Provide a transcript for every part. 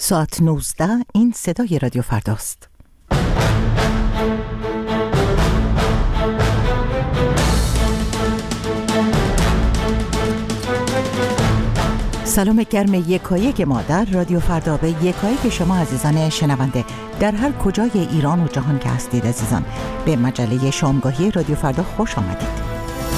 ساعت 19 این صدای رادیو فرداست. سلام گرم یکایک ما در رادیو فردا به یکایک شما عزیزان شنونده در هر کجای ایران و جهان که هستید عزیزان، به مجله شامگاهی رادیو فردا خوش آمدید.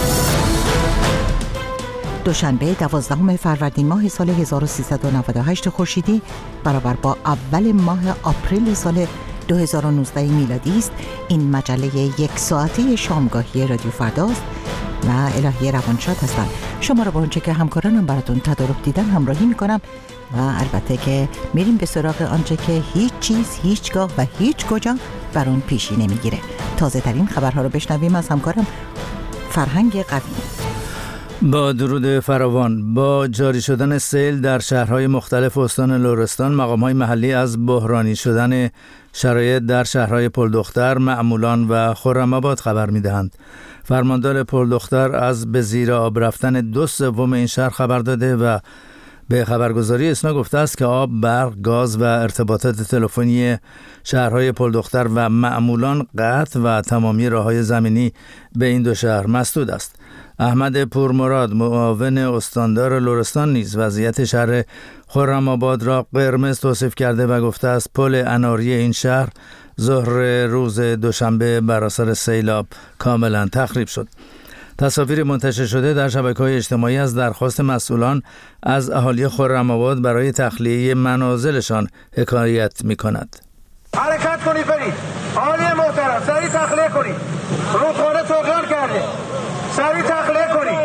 دوشنبه 12 فروردین ماه سال 1398 خورشیدی برابر با اول ماه آپریل سال 2019 میلادی است. این مجله یک ساعته شامگاهی رادیو فرداست و الهی روانشاد هستم. شما را با آنچه که همکارانم براتون تدارک دیدن همراهی میکنم و البته که میریم به سراغ آنچه که هیچ چیز هیچگاه و هیچ کجا بر اون پیشی نمیگیره. تازه ترین خبرها رو بشنویم از همکارم فرهنگ قوی. با درود فراوان، با جاری شدن سیل در شهرهای مختلف استان لرستان، مقام‌های محلی از بحرانی شدن شرایط در شهرهای پلدختر، معمولان و خرم‌آباد خبر می‌دهند. فرماندار پلدختر از به زیر آب رفتن 2/3 این شهر خبر داده و به خبرگزاری اسنا گفته است که آب، برق، گاز و ارتباطات تلفنی شهرهای پلدختر و معمولان قطع و تمامی راه‌های زمینی به این دو شهر مسدود است. احمد پورمراد، معاون استاندار لرستان، نیز وضعیت شهر خرم‌آباد را قرمز توصیف کرده و گفته است پل اناری این شهر ظهر روز دوشنبه بر اثر سیلاب کاملا تخریب شد. تصاویر منتشر شده در شبکه‌های اجتماعی از درخواست مسئولان از اهالی خرم‌آباد برای تخلیه منازلشان حکایت می‌کند. حرکت کنید برید. عالی محترم، سریع تخلیه کنید. رودخانه طغیان کرده. سریع تخلیه کنید.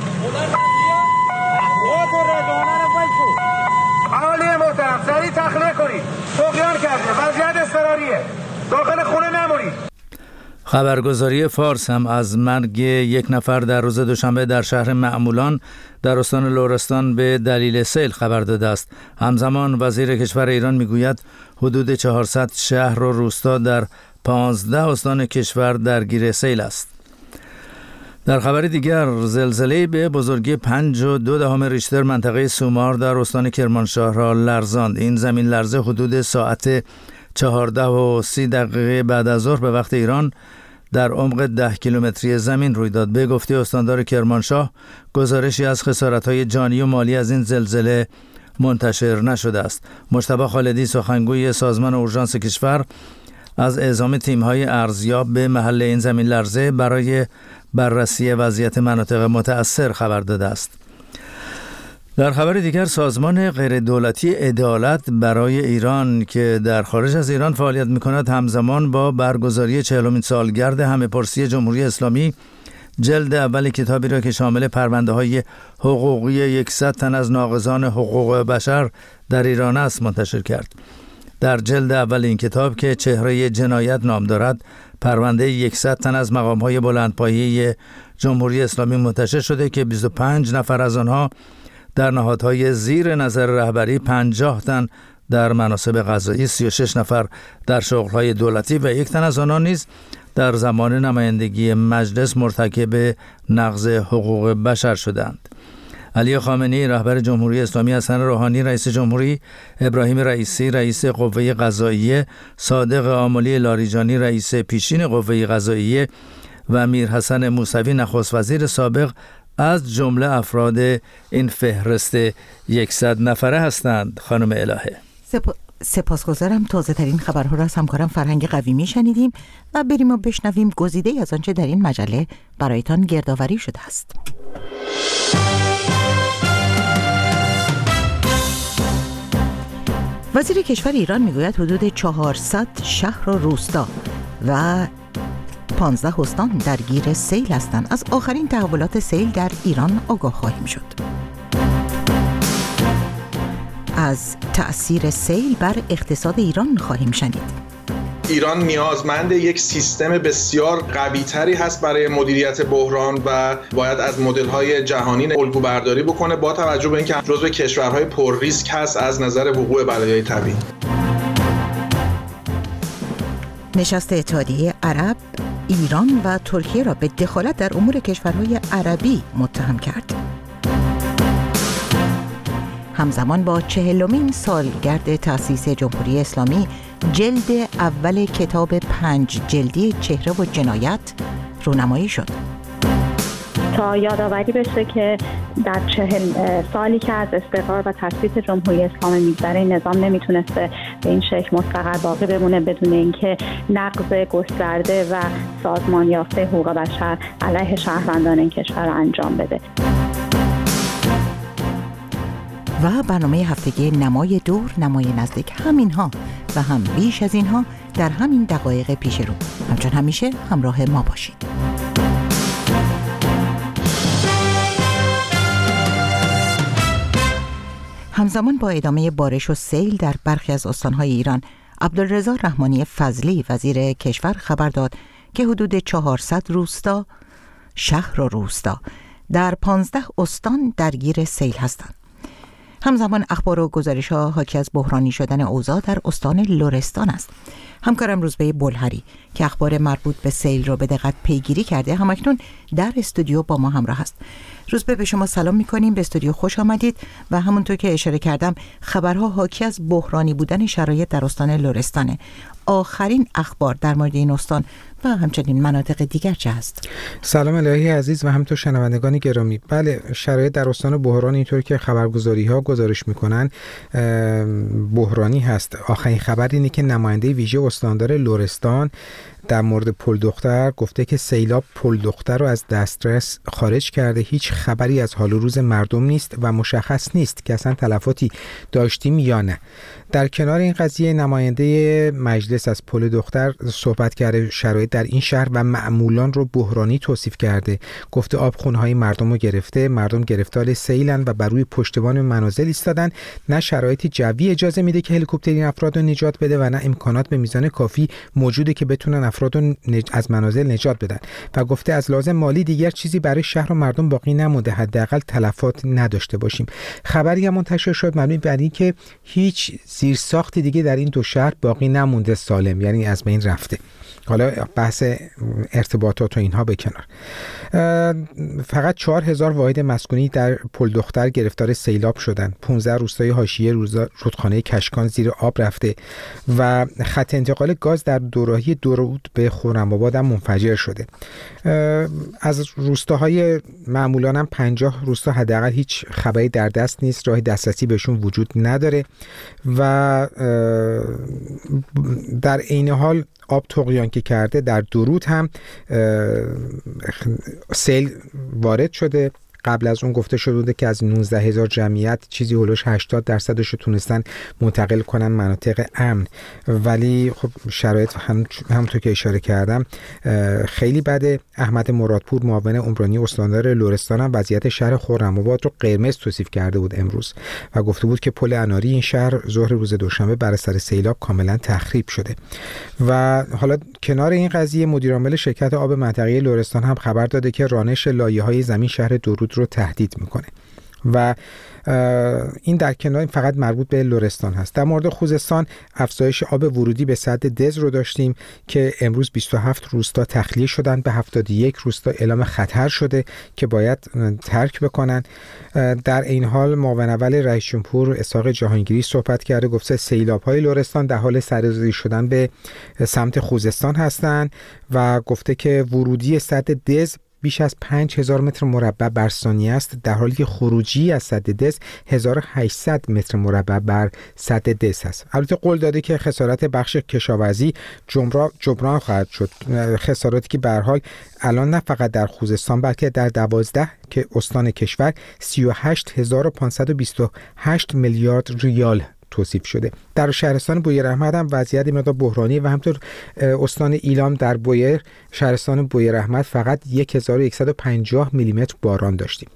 عالی محترم، سریع تخلیه کنید. طغیان کرده. وضعیت اضطراریه. داخل خونه نمونید. خبرگزاری فارس هم از مرگ یک نفر در روز دوشنبه در شهر معمولان در استان لرستان به دلیل سیل خبر داده است. همزمان وزیر کشور ایران میگوید حدود 400 شهر و روستا در 15 استان کشور درگیر سیل است. در خبر دیگر، زلزله به بزرگی 5.2 ریشتر منطقه سومار در استان کرمانشاه را لرزاند. این زمین لرزه حدود ساعت 14:30 بعد از ظهر به وقت ایران در عمق 10 کیلومتری زمین روی داد. به گفته استاندار کرمانشاه، گزارشی از خسارت‌های جانی و مالی از این زلزله منتشر نشده است. مجتبی خالدی، سخنگوی سازمان اورژانس کشور، از اعزام تیم‌های ارزیاب به محل این زمین لرزه برای بررسی وضعیت مناطق متأثر خبر داده است. در خبر دیگر، سازمان غیردولتی عدالت برای ایران که در خارج از ایران فعالیت می‌کند، همزمان با برگزاری 40مین سالگرد همه‌پرسی جمهوری اسلامی جلد اول کتابی را که شامل پرونده‌های حقوقی 100 تن از ناقضان حقوق بشر در ایران است منتشر کرد. در جلد اول این کتاب که چهره جنایت نام دارد، پرونده 100 تن از مقام‌های بلندپایه جمهوری اسلامی منتشر شده که 25 نفر از آنها در نهادهای زیر نظر رهبری، 50 تن در مناصب قضایی، 36 نفر در شغل‌های دولتی و 1 تن از آنها نیز در زمان نمایندگی مجلس مرتکب نقض حقوق بشر شدند. علی خامنه‌ای رهبر جمهوری اسلامی، حسن روحانی رئیس جمهوری، ابراهیم رئیسی رئیس قوه قضاییه، صادق آملی لاریجانی رئیس پیشین قوه قضاییه و میرحسن موسوی نخست وزیر سابق از جمله افراد این فهرست 100 نفره هستند. خانم الهه، سپاسگزارم. تازه ترین خبرها را از همکارم فرهنگ قوی میشنیدیم و بریم و بشنویم گزیده‌ای از آنچه در این مجله برایتان گردآوری شده است. وزیر کشور ایران میگوید حدود 400 شهر و روستا و 15 استان درگیر سیل هستند. از آخرین تحولات سیل در ایران آگاه خواهیم شد. از تأثیر سیل بر اقتصاد ایران خواهیم شنید. ایران نیازمند یک سیستم بسیار قوی‌تری هست برای مدیریت بحران و باید از مدل‌های جهانی الگو برداری بکنه با توجه به اینکه جزو کشورهای پر ریسک هست از نظر وقوع بلایای طبیعی. نشست اتحادیه عرب ایران و ترکیه را به دخالت در امور کشورهای عربی متهم کرد. همزمان با 40مین سالگرد تأسیس جمهوری اسلامی جلد اول کتاب 5 جلدی چهره و جنایت رونمایی شد. تا یادآوری بشه که در 40 سالی که از استقرار و تأسیس جمهوری اسلامی میگذره نظام نمیتونسته به این شکل مستقر باقی بمونه بدون اینکه نقض گسترده و سازمان یافته حقوق بشر علیه شهروندان این کشور را انجام بده. و برنامه هفتگی نمای دور، نمای نزدیک، همینها و هم بیش از اینها در همین دقایق پیش رو. همچون همیشه همراه ما باشید. همزمان با ادامه بارش و سیل در برخی از استانهای ایران، عبدالرضا رحمانی فضلی وزیر کشور خبر داد که حدود 400 روستا، شهر و روستا در 15 استان درگیر سیل هستند. همزمان اخبار و گزارش‌ها حاکی از بحرانی شدن اوضاع در استان لرستان است. همکارم روزبه بلهری که اخبار مربوط به سیل را به دقت پیگیری کرده همکنون در استودیو با ما همراه است. روزبه، به شما سلام می‌کنیم، به استودیو خوش آمدید و همونطور که اشاره کردم خبرها حاکی از بحرانی بودن شرایط در استان لرستانه. آخرین اخبار در مورد این استان و همچنین مناطق دیگر چه هست؟ سلام الهی عزیز و همینطور شنوندگان گرامی. بله، شرایط در استان بحران اینطور که خبرگزاری‌ها گزارش می‌کنن بحرانی هست. آخرین خبر اینه که نماینده ویژه استاندار لرستان در مورد پل دختر گفته که سیلاب پل دختر رو از دسترس خارج کرده. هیچ خبری از حال و روز مردم نیست و مشخص نیست که اصلا تلفاتی داشتیم یا نه. در کنار این قضیه نماینده مجلس از پل دختر صحبت کرده، شرایط در این شهر و معمولان رو بحرانی توصیف کرده. گفته آبخونه‌های مردم رو گرفته، مردم گرفتار سیلن و بر روی پشتوان منازل ایستادن. نه شرایط جوی اجازه میده که هلیکوپتری این افراد رو نجات بده و نه امکانات به میزان کافی موجوده که بتونن افراد رو از منازل نجات بدن. و گفته از لازم مالی دیگر چیزی برای شهر و مردم باقی نمونده، حداقل تلفات نداشته باشیم. خبری هم منتشر شد مبنی بر اینکه هیچ زیرساختی دیگه در این دو شهر باقی نمونده سالم، یعنی از بین رفته. حالا بحث ارتباطات و اینها به کنار، فقط 4000 واحد مسکونی در پل دختر گرفتار سیلاب شدن. 15 روستای حاشیه رودخانه کشکان زیر آب رفته و خط انتقال گاز در دوراهی درود به خرم‌آباد هم منفجر شده. از روستاهای معمولان هم 50 روستا حداقل هیچ خبری در دست نیست، راه دسترسی بهشون وجود نداره و در عین حال آب طغیان که کرده در درود هم سیل وارد شده. قبل از اون گفته شده بوده که از 19000 جمعیت چیزی هولوش 80% رو تونستن منتقل کنن مناطق امن، ولی خب شرایط همونطور که اشاره کردم خیلی بده. احمد مرادپور معاون عمرانی استاندار لرستان هم وضعیت شهر خرم‌آباد رو قرمز توصیف کرده بود امروز و گفته بود که پل اناری این شهر ظهر روز دوشنبه بر اثر سیلاب کاملا تخریب شده. و حالا کنار این قضیه مدیرعامل شرکت آب منطقه لرستان هم خبر داده که رانش لایه‌های زمین شهر درود رو تهدید میکنه و این در کنار فقط مربوط به لرستان هست. در مورد خوزستان افزایش آب ورودی به سد دز رو داشتیم که امروز 27 روستا تخلیه شدن، به 71 روستا اعلام خطر شده که باید ترک بکنن. در این حال معاون اول رئیس جمهور اسحاق جهانگیری صحبت کرده، گفته سیلاب‌های لرستان در حال سرازیر شدن به سمت خوزستان هستند و گفته که ورودی سد دز بیش از 5000 متر مربع بر ثانیه است، در حالی که خروجی از سد دز 1800 متر مربع بر سد دز است. البته قول داده که خسارت بخش کشاورزی جبران خواهد شد، خساراتی که به هر حال الان نه فقط در خوزستان بلکه در 12 که استان کشور 38528 میلیارد ریال توصیف شده. در شهرستان بویراحمد هم وضعیت مقدار بحرانی و همطور استان ایلام در بویر شهرستان بویراحمد فقط 1150 میلیمتر باران داشتیم.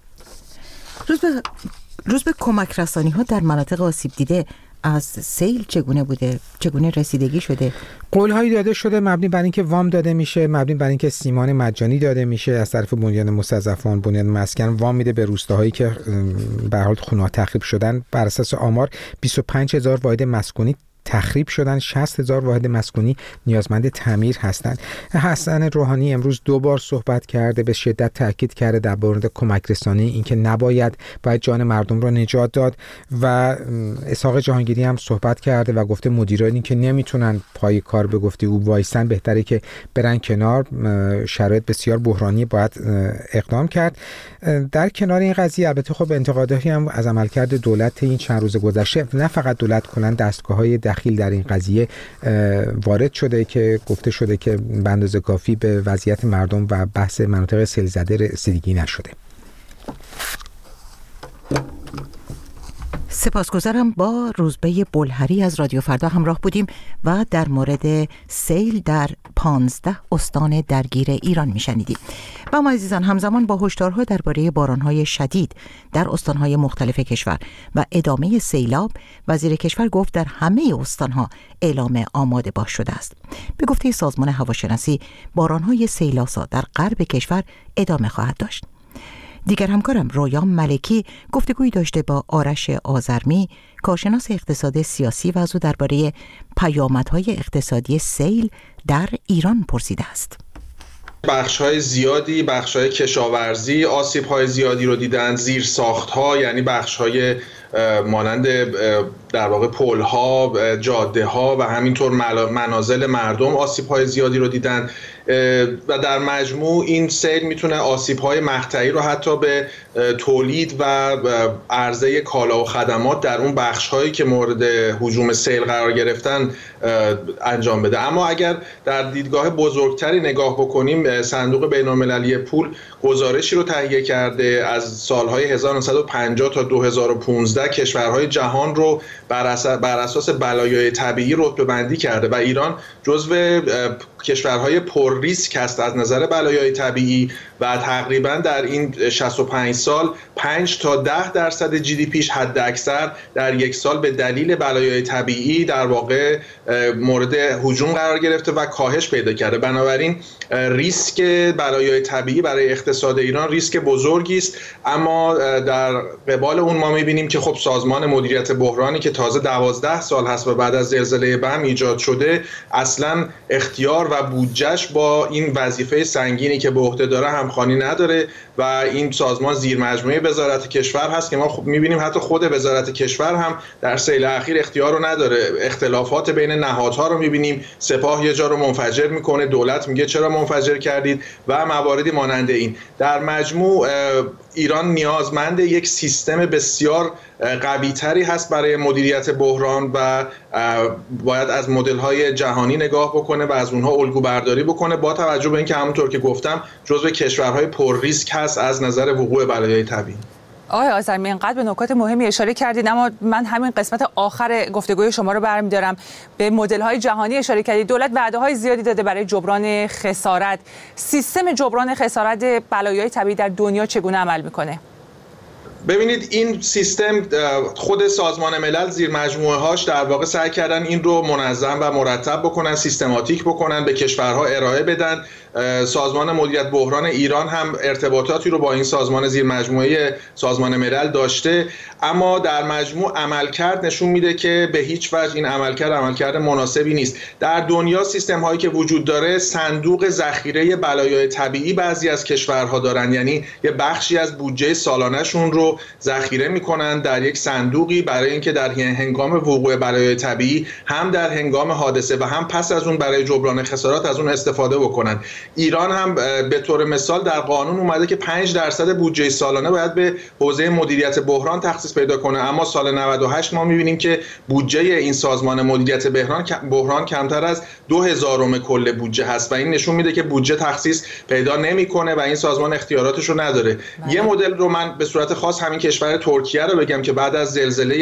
روز به کمک رسانی ها در مناطق آسیب دیده از سیل چگونه بوده؟ چگونه رسیدگی شده؟ قول‌هایی داده شده مبنی بر اینکه وام داده میشه، مبنی بر اینکه سیمان مجانی داده میشه از طرف بنیاد مستضعفان، بنیاد مسکن وام میده به روستاهایی که به هر حال خونه‌ها تخریب شدن. بر اساس آمار 25000 واحد مسکونی تخریب شدن، 60,000 واحد مسکونی نیازمند تعمیر هستند. حسن روحانی امروز 2 بار صحبت کرده، به شدت تاکید کرده در مورد کمک رسانی، اینکه باید جان مردم را نجات داد و اسحاق جهانگیری هم صحبت کرده و گفته مدیرانی که نمیتونن پای کار به گفته او وایسن بهتره که برن کنار، شرایط بسیار بحرانی باید اقدام کرد. در کنار این قضیه البته خب انتقاداتی هم از عملکرد دولت این چند روز گذشته، نه فقط دولت، کلا دستگاه‌های دخیل در این قضیه وارد شده که گفته شده که به اندازه کافی به وضعیت مردم و بحث مناطق سیل زده رسیدگی نشده. سپاسگزارم. با روزبه بلهری از رادیو فردا همراه بودیم و در مورد سیل در 15 استان درگیر ایران میشنیدیم. و ما عزیزان همزمان با هشدارها درباره بارانهای شدید در استانهای مختلف کشور و ادامه سیلاب، وزیر کشور گفت در همه استانها اعلام آماده باش شده است. به گفته سازمان هواشناسی بارانهای سیلاسا در غرب کشور ادامه خواهد داشت. دیگر همکارم رویام ملکی گفتگویی داشته با آرش آذرمی، کارشناس اقتصاد سیاسی، و از او درباره پیامدهای اقتصادی سیل در ایران پرسیده است. بخش‌های زیادی، بخش‌های کشاورزی آسیب‌های زیادی رو دیدن، زیرساخت‌ها یعنی بخش‌های مانند در واقع پل‌ها، جاده‌ها و همینطور منازل مردم آسیب‌های زیادی رو دیدن و در مجموع این سیل میتونه آسیب‌های مقطعی رو حتی به تولید و عرضه کالا و خدمات در اون بخش‌هایی که مورد هجوم سیل قرار گرفتن انجام بده. اما اگر در دیدگاه بزرگتری نگاه بکنیم، صندوق بین‌المللی پول گزارشی رو تهیه کرده از سال‌های 1950 تا 2015 کشورهای جهان رو بر اساس بلایای طبیعی رتبه‌بندی کرده و ایران جزو کشورهای پر ریسک هست از نظر بلایای طبیعی و تقریبا در این 65 سال 5 تا 10% جی دی پیش حد اکثر در یک سال به دلیل بلایای طبیعی در واقع مورد هجوم قرار گرفته و کاهش پیدا کرده. بنابراین ریسک بلایای طبیعی برای اقتصاد ایران ریسک بزرگی است، اما در قبال اون ما می‌بینیم که خب سازمان مدیریت بحرانی که تازه 12 سال هست و بعد از زلزله بم ایجاد شده اصلاً اختیار و بودجهش با این وظیفه سنگینی که به عهده داره همخوانی نداره و این سازمان زیر مجموعه وزارت کشور هست که ما خب می‌بینیم حتی خود وزارت کشور هم در سیل اخیر اختیار رو نداره. اختلافات بین نهادها رو می‌بینیم، سپاه یه جا رو منفجر میکنه، دولت میگه چرا منفجر کردید و مواردی مانند این. در مجموع ایران نیازمند یک سیستم بسیار قوی‌تری هست برای مدیریت بحران و باید از مدل‌های جهانی نگاه بکنه و از اونها الگو برداری بکنه با توجه به اینکه همونطور که گفتم جزو کشورهای پر ریسک هست از نظر وقوع بلایای طبیعی. آقای آذرمی اینقدر به نکات مهمی اشاره کردید، اما من همین قسمت آخر گفتگوی شما رو برمی‌دارم. به مدل‌های جهانی اشاره کردید. دولت وعده‌های زیادی داده برای جبران خسارت. سیستم جبران خسارت بلایای طبیعی در دنیا چگونه عمل می‌کنه؟ ببینید این سیستم خود سازمان ملل زیر مجموعه هاش در واقع سعی کردن این رو منظم و مرتب بکنن، سیستماتیک بکنن، به کشورها ارائه بدن. سازمان مدیریت بحران ایران هم ارتباطاتی رو با این سازمان زیر مجموعه سازمان ملل داشته، اما در مجموع عملکرد نشون میده که به هیچ وجه این عملکرد مناسبی نیست. در دنیا سیستم هایی که وجود داره صندوق ذخیره بلایای طبیعی بعضی از کشورها دارن، یعنی یه بخشی از بودجه سالانه‌شون رو ذخیره میکنن در یک صندوقی برای اینکه در هنگام وقوع بلایای طبیعی هم در هنگام حادثه و هم پس از اون برای جبران خسارات از اون استفاده بکنن. ایران هم به طور مثال در قانون اومده که 5% بودجه سالانه باید به حوزه مدیریت بحران تخصیص پیدا کنه، اما سال 98 ما می‌بینیم که بودجه این سازمان مدیریت بحران کمتر از 2000 کل بودجه هست و این نشون میده که بودجه تخصیص پیدا نمی‌کنه و این سازمان اختیاراتش رو نداره. یه مدل رو من به صورت خاص همین کشور ترکیه رو بگم که بعد از زلزله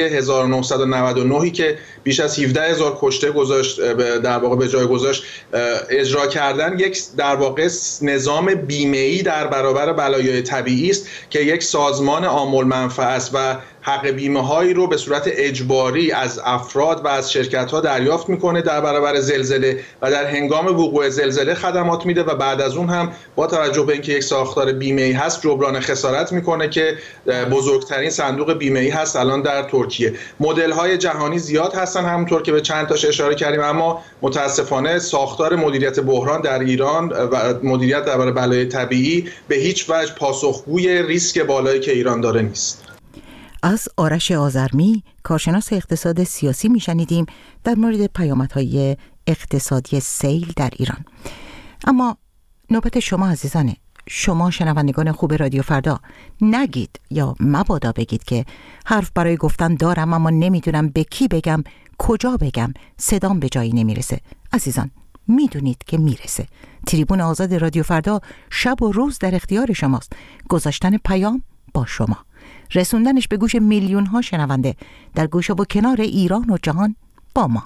1999 که بیش از 17000 کشته گذاشت در واقع به جای گذاشت اجرا کردن یک در واقع نظام بیمه‌ای در برابر بلایای طبیعی است که یک سازمان عام‌المنفعه است و حق بیمه هایی رو به صورت اجباری از افراد و از شرکت ها دریافت میکنه در برابر زلزله و در هنگام وقوع زلزله خدمات میده و بعد از اون هم با توجه به اینکه یک ساختار بیمه‌ای هست جبران خسارت میکنه که بزرگترین صندوق بیمه‌ای هست الان در ترکیه. مدل های جهانی زیاد هستن همونطور که به چند تاش اشاره کردیم، اما متاسفانه ساختار مدیریت بحران در ایران و مدیریت درباره بلای طبیعی به هیچ وجه پاسخگوی ریسک بالایی که ایران داره نیست. از آرش آذرمی، کارشناس اقتصاد سیاسی میشنیدیم در مورد پیامدهای اقتصادی سیل در ایران. اما نوبت شما عزیزانه، شما شنوندگان خوب رادیو فردا، نگید یا مبادا بگید که حرف برای گفتن دارم اما نمیدونم به کی بگم، کجا بگم، صدام به جایی نمیرسه. عزیزان، میدونید که میرسه. تریبون آزاد رادیو فردا شب و روز در اختیار شماست. گذاشتن پیام با شما، رسوندنش به گوش میلیون ها شنونده در گوشه و کنار ایران و جهان با ما.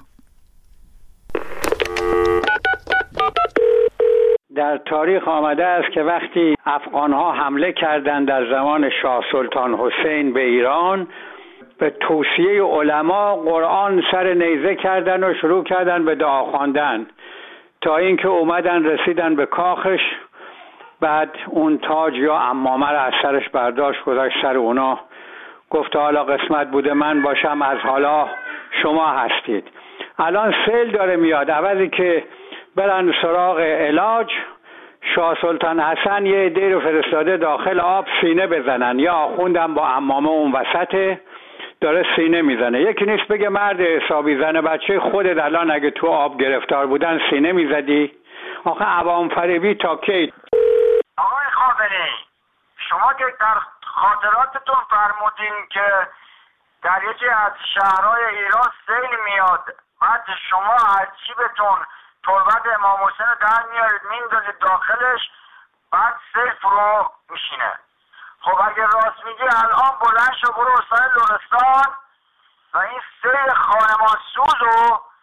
در تاریخ آمده است که وقتی افغان‌ها حمله کردند در زمان شاه سلطان حسین به ایران، به توصیه علما قرآن سر نیزه کردن و شروع کردن به دعا خواندن تا اینکه اومدن رسیدن به کاخش. بعد اون تاج یا عمامه را از سرش برداشت گذاشت سر اونا، گفت حالا قسمت بوده من باشم، از حالا شما هستید. الان سیل داره میاد، عوضی که برن سراغ علاج، شاه سلطان حسن یه عده رو فرستاده داخل آب سینه بزنن، یا آخوندم با عمامه اون وسطه داره سینه میزنه. یکی نیست بگه مرد حسابی زنه بچه خودت الان اگه تو آب گرفتار بودن سینه میزدی؟ آخه عوام فریبی تا کی؟ آقای خامنه‌ای، شما که در خاطراتتون فرمودین که در یکی از شهرهای ایران سیل میاد، بعد شما از جیبتون تربت امام حسین در میارید میندازید داخلش، بعد سیل فرو میشینه. خب اگه راست میگی الان بلند شو برو استان لرستان و این سیل خانمان سوز رو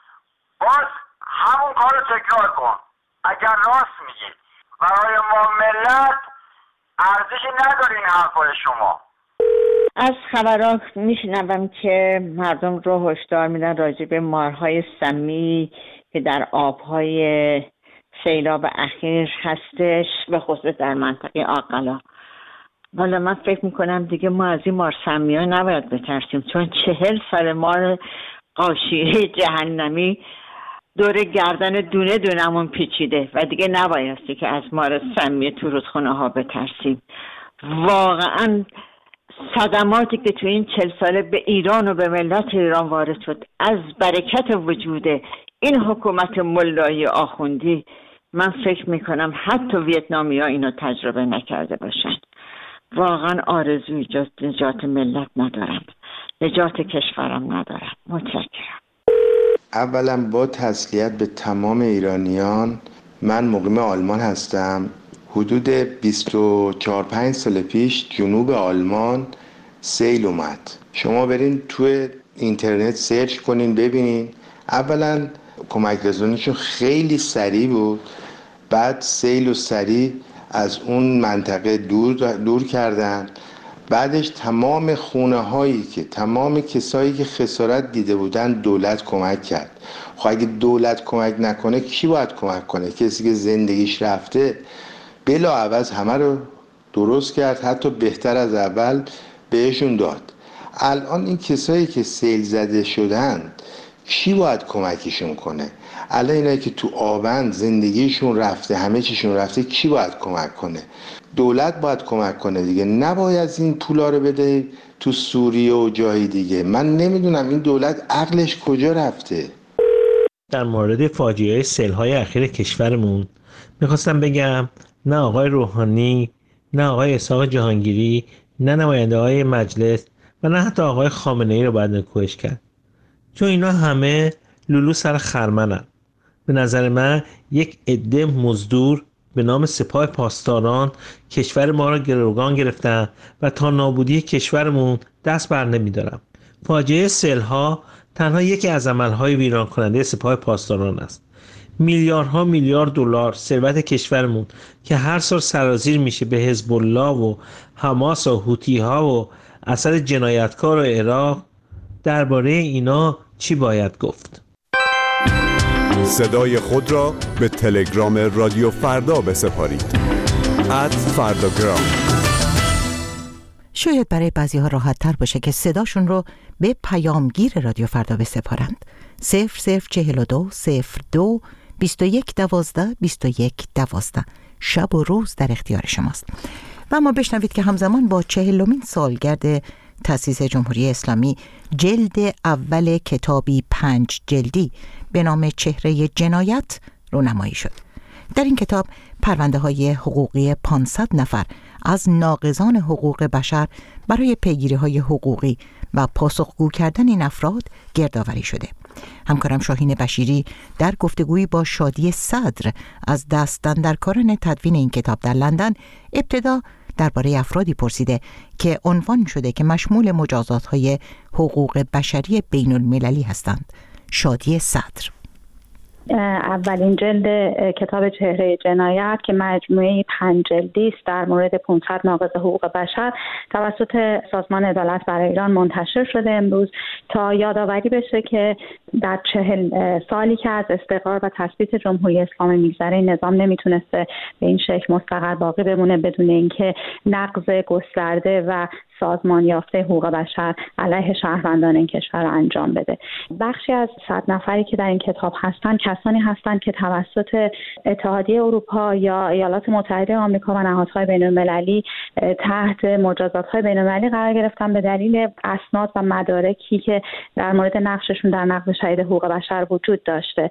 باز همون کار رو تکرار کن. اگر راست میگی برای ما ملت ارزشی نداره این حرفای شما. از خبرات میشنوم که مردم رو هشدار میدن راجع به مارهای سمی که در آبهای سیلاب اخیر هستش، به خصوص در منطقه آقلا. والا من فکر میکنم دیگه ما از این مار سمی ها نباید بترسیم، چون 40 سال مار قاشیه جهنمی دور گردن دونه دونمون پیچیده و دیگه نبایستی که از مار سمی تو رودخونه ها بترسیم. واقعا صدماتی که تو این 40 ساله به ایران و به ملت ایران وارد شد از برکت وجود این حکومت ملایی آخوندی، من فکر میکنم حتی ویتنامی ها اینو تجربه نکرده باشن. واقعا آرزوی نجات ملت ندارم، نجات کشورم ندارم. متشکرم. اولا با تسلیت به تمام ایرانیان، من مقیم آلمان هستم. حدود 24-25 سال پیش جنوب آلمان سیل اومد. شما برین توی اینترنت سرچ کنین ببینین. اولا کمک رسانیشون خیلی سریع بود، بعد سیل و سریع از اون منطقه دور کردن. بعدش تمام خونه هایی که تمام کسایی که خسارت دیده بودن دولت کمک کرد. خب اگه دولت کمک نکنه کی باید کمک کنه؟ کسی که زندگیش رفته بلاعوض همه رو درست کرد، حتی بهتر از اول بهشون داد. الان این کسایی که سیل زده شدن کی باید کمکشون کنه؟ الان اینایی که تو آبند زندگیشون رفته، همه چیشون رفته، کی باید کمک کنه؟ دولت باید کمک کنه دیگه. نباید این پولا رو بده تو سوریه و جای دیگه. من نمیدونم این دولت عقلش کجا رفته. در مورد فاجعه سیل‌های اخیر کشورمون میخواستم بگم نه آقای روحانی، نه آقای اسحاق جهانگیری، نه نماینده های مجلس و نه حتی آقای خامنه‌ای رو باید نکوهش کرد، چون اینا همه لولو سر خرمنن. به نظر من یک عده مزدور به نام سپاه پاسداران کشور ما را گروگان گرفتن و تا نابودی کشورمون دست بر نمی‌دارم. فاجعه سیل‌ها تنها یکی از عمل‌های ویران کننده سپاه پاسداران است. میلیاردها میلیارد دلار ثروت کشورمون که هر سال سرازیر میشه به حزب الله و حماس و حوثی‌ها و اسد جنایتکار و عراق، درباره اینا چی باید گفت؟ صدای خود را به تلگرام رادیو فردا بسپارید. @فرداگرام. شاید برای بعضی ها راحت تر باشه که صداشون رو به پیامگیر رادیو فردا بسپارند. 0042 02 21 12 21 12. شب و روز در اختیار شماست. و اما بشنوید که همزمان با 40مین سالگرد تأسیس جمهوری اسلامی جلد اول کتابی 5 جلدی به نام چهره جنایت رونمایی شد. در این کتاب پرونده‌های حقوقی 500 نفر از ناقضان حقوق بشر برای پیگیری‌های حقوقی و پاسخگو کردن این افراد گردآوری شده. همکارم شاهین بشیری در گفتگویی با شادی صدر از دستاندرکاران تدوین این کتاب در لندن ابتدا درباره افرادی پرسیده که عنوان شده که مشمول مجازات‌های حقوق بشری بین‌المللی هستند. شادی صدر: اولین جلد کتاب چهره جنایت که مجموعه 5 جلدی است در مورد 500 ناقض حقوق بشر توسط سازمان عدالت برای ایران منتشر شده امروز تا یادآوری بشه که در 40 سالی که از استقرار و تثبیت جمهوری اسلامی میگذره این نظام نمیتونسته به این شکل مستقر باقی بمونه بدون اینکه نقض گسترده و سازمان یافته حقوق بشر علیه شهروندان این کشور را انجام بده. بخشی از 100 نفری که در این کتاب هستند کسانی هستند که توسط اتحادیه اروپا یا ایالات متحده آمریکا و نهادهای بین‌المللی تحت مجازات‌های بین‌المللی قرار گرفتن به دلیل اسناد و مدارکی که در مورد نقششون در نقض شدید حقوق بشر وجود داشته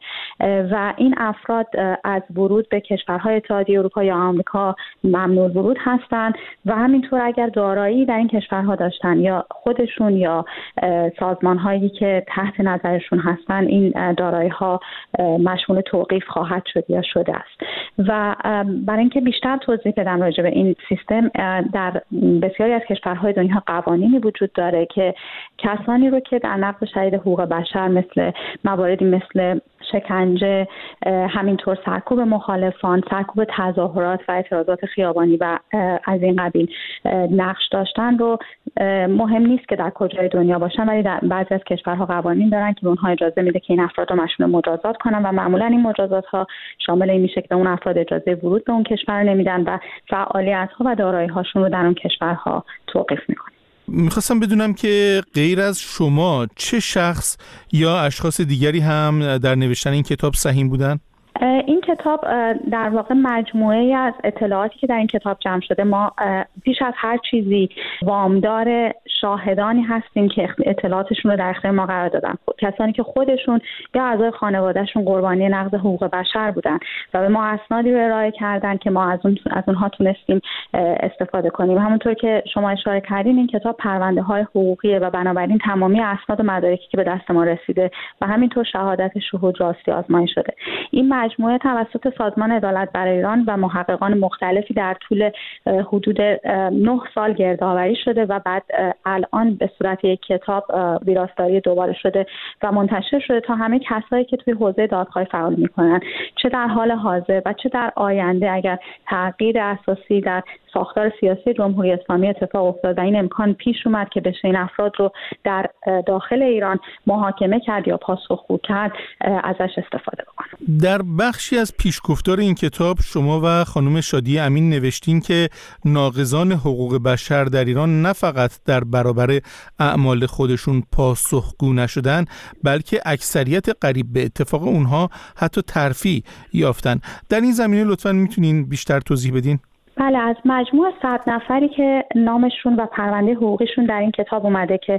و این افراد از ورود به کشورهای اتحادیه اروپا یا آمریکا ممنوع ورود هستند و همینطور اگر دارایی در این کشورها داشتن یا خودشون یا سازمان‌هایی که تحت نظرشون هستن این دارایی‌ها مشمول توقیف خواهد شد یا شده است. و برای اینکه بیشتر توضیح بدم راجع به این سیستم، در بسیاری از کشورهای دنیا قوانینی وجود داره که کسانی رو که در نقض شدید حقوق بشر مثل مواردی مثل شکنجه، همینطور سرکوب مخالفان، سرکوب تظاهرات و اعتراضات خیابانی و از این قبیل نقش داشتن رو مهم نیست که در کجای دنیا باشن، ولی در بعضی از کشورها قوانین دارن که به اونها اجازه میده که این افراد رو مشمول مجازات کنن و معمولا این مجازات ها شامل این میشه که به اون افراد اجازه ورود به اون کشور نمیدن و فعالیت ها و دارایی هاشون رو در اون کشورها توقیف میکنن. میخواستم بدونم که غیر از شما چه شخص یا اشخاص دیگری هم در نوشتن این کتاب سهیم بودن؟ این کتاب در واقع مجموعه از اطلاعاتی که در این کتاب جمع شده. ما پیش از هر چیزی وامدار شاهدانی هستیم که اطلاعاتشون رو در اختیار ما قرار دادن، کسانی که خودشون یا اعضای خانوادهشون قربانی نقض حقوق بشر بودن و به ما اسنادی رو ارائه کردن که ما از اونها تونستیم استفاده کنیم. همونطور که شما اشاره کردین این کتاب پرونده‌های حقوقیه و بنابراین تمامی اسناد و مدارکی که به دست ما رسیده و همینطور شهادت شهود راستی آزمایی شده. این مجموعه توسط سازمان عدالت برای ایران و محققان مختلفی در طول حدود 9 سال گردآوری شده و بعد الان به صورت یک کتاب ویراستاری دوباره شده و منتشر شده تا همه کسایی که توی حوزه دادخواهی فعال میکنن، چه در حال حاضر و چه در آینده اگر تغییر اساسی در ساختار سیاسی جمهوری اسلامی اتفاق افتاد و این امکان پیش اومد که بشه این افراد رو در داخل ایران محاکمه کرد یا پاسخگو کرد ازش استفاده بکنن. در بخشی از پیشگفتار این کتاب شما و خانم شادی امین نوشتین که ناقضان حقوق بشر در ایران نه فقط در برابر اعمال خودشون پاسخگو نشدن، بلکه اکثریت قریب به اتفاق اونها حتی ترفیع یافتن. در این زمینه لطفاً میتونین بیشتر توضیح بدین؟ بله، از مجموع 100 نفری که نامشون و پرونده حقوقیشون در این کتاب اومده که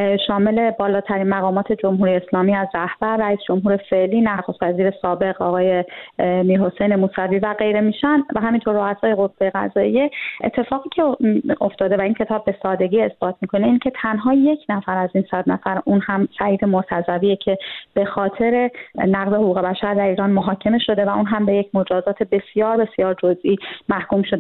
شامل بالاترین مقامات جمهوری اسلامی از رهبر، رئیس جمهور فعلی، نخست وزیر سابق آقای میرحسین موسوی و غیره میشن و همینطور رؤسای قوه قضاییه، اتفاقی که افتاده و این کتاب به سادگی اثبات میکنه این که تنها یک نفر از این 100 نفر، اون هم سعید مرتضویه که به خاطر نقض حقوق بشر در ایران محاکمه شده و اون هم به یک مجازات بسیار بسیار جزئی محکوم شده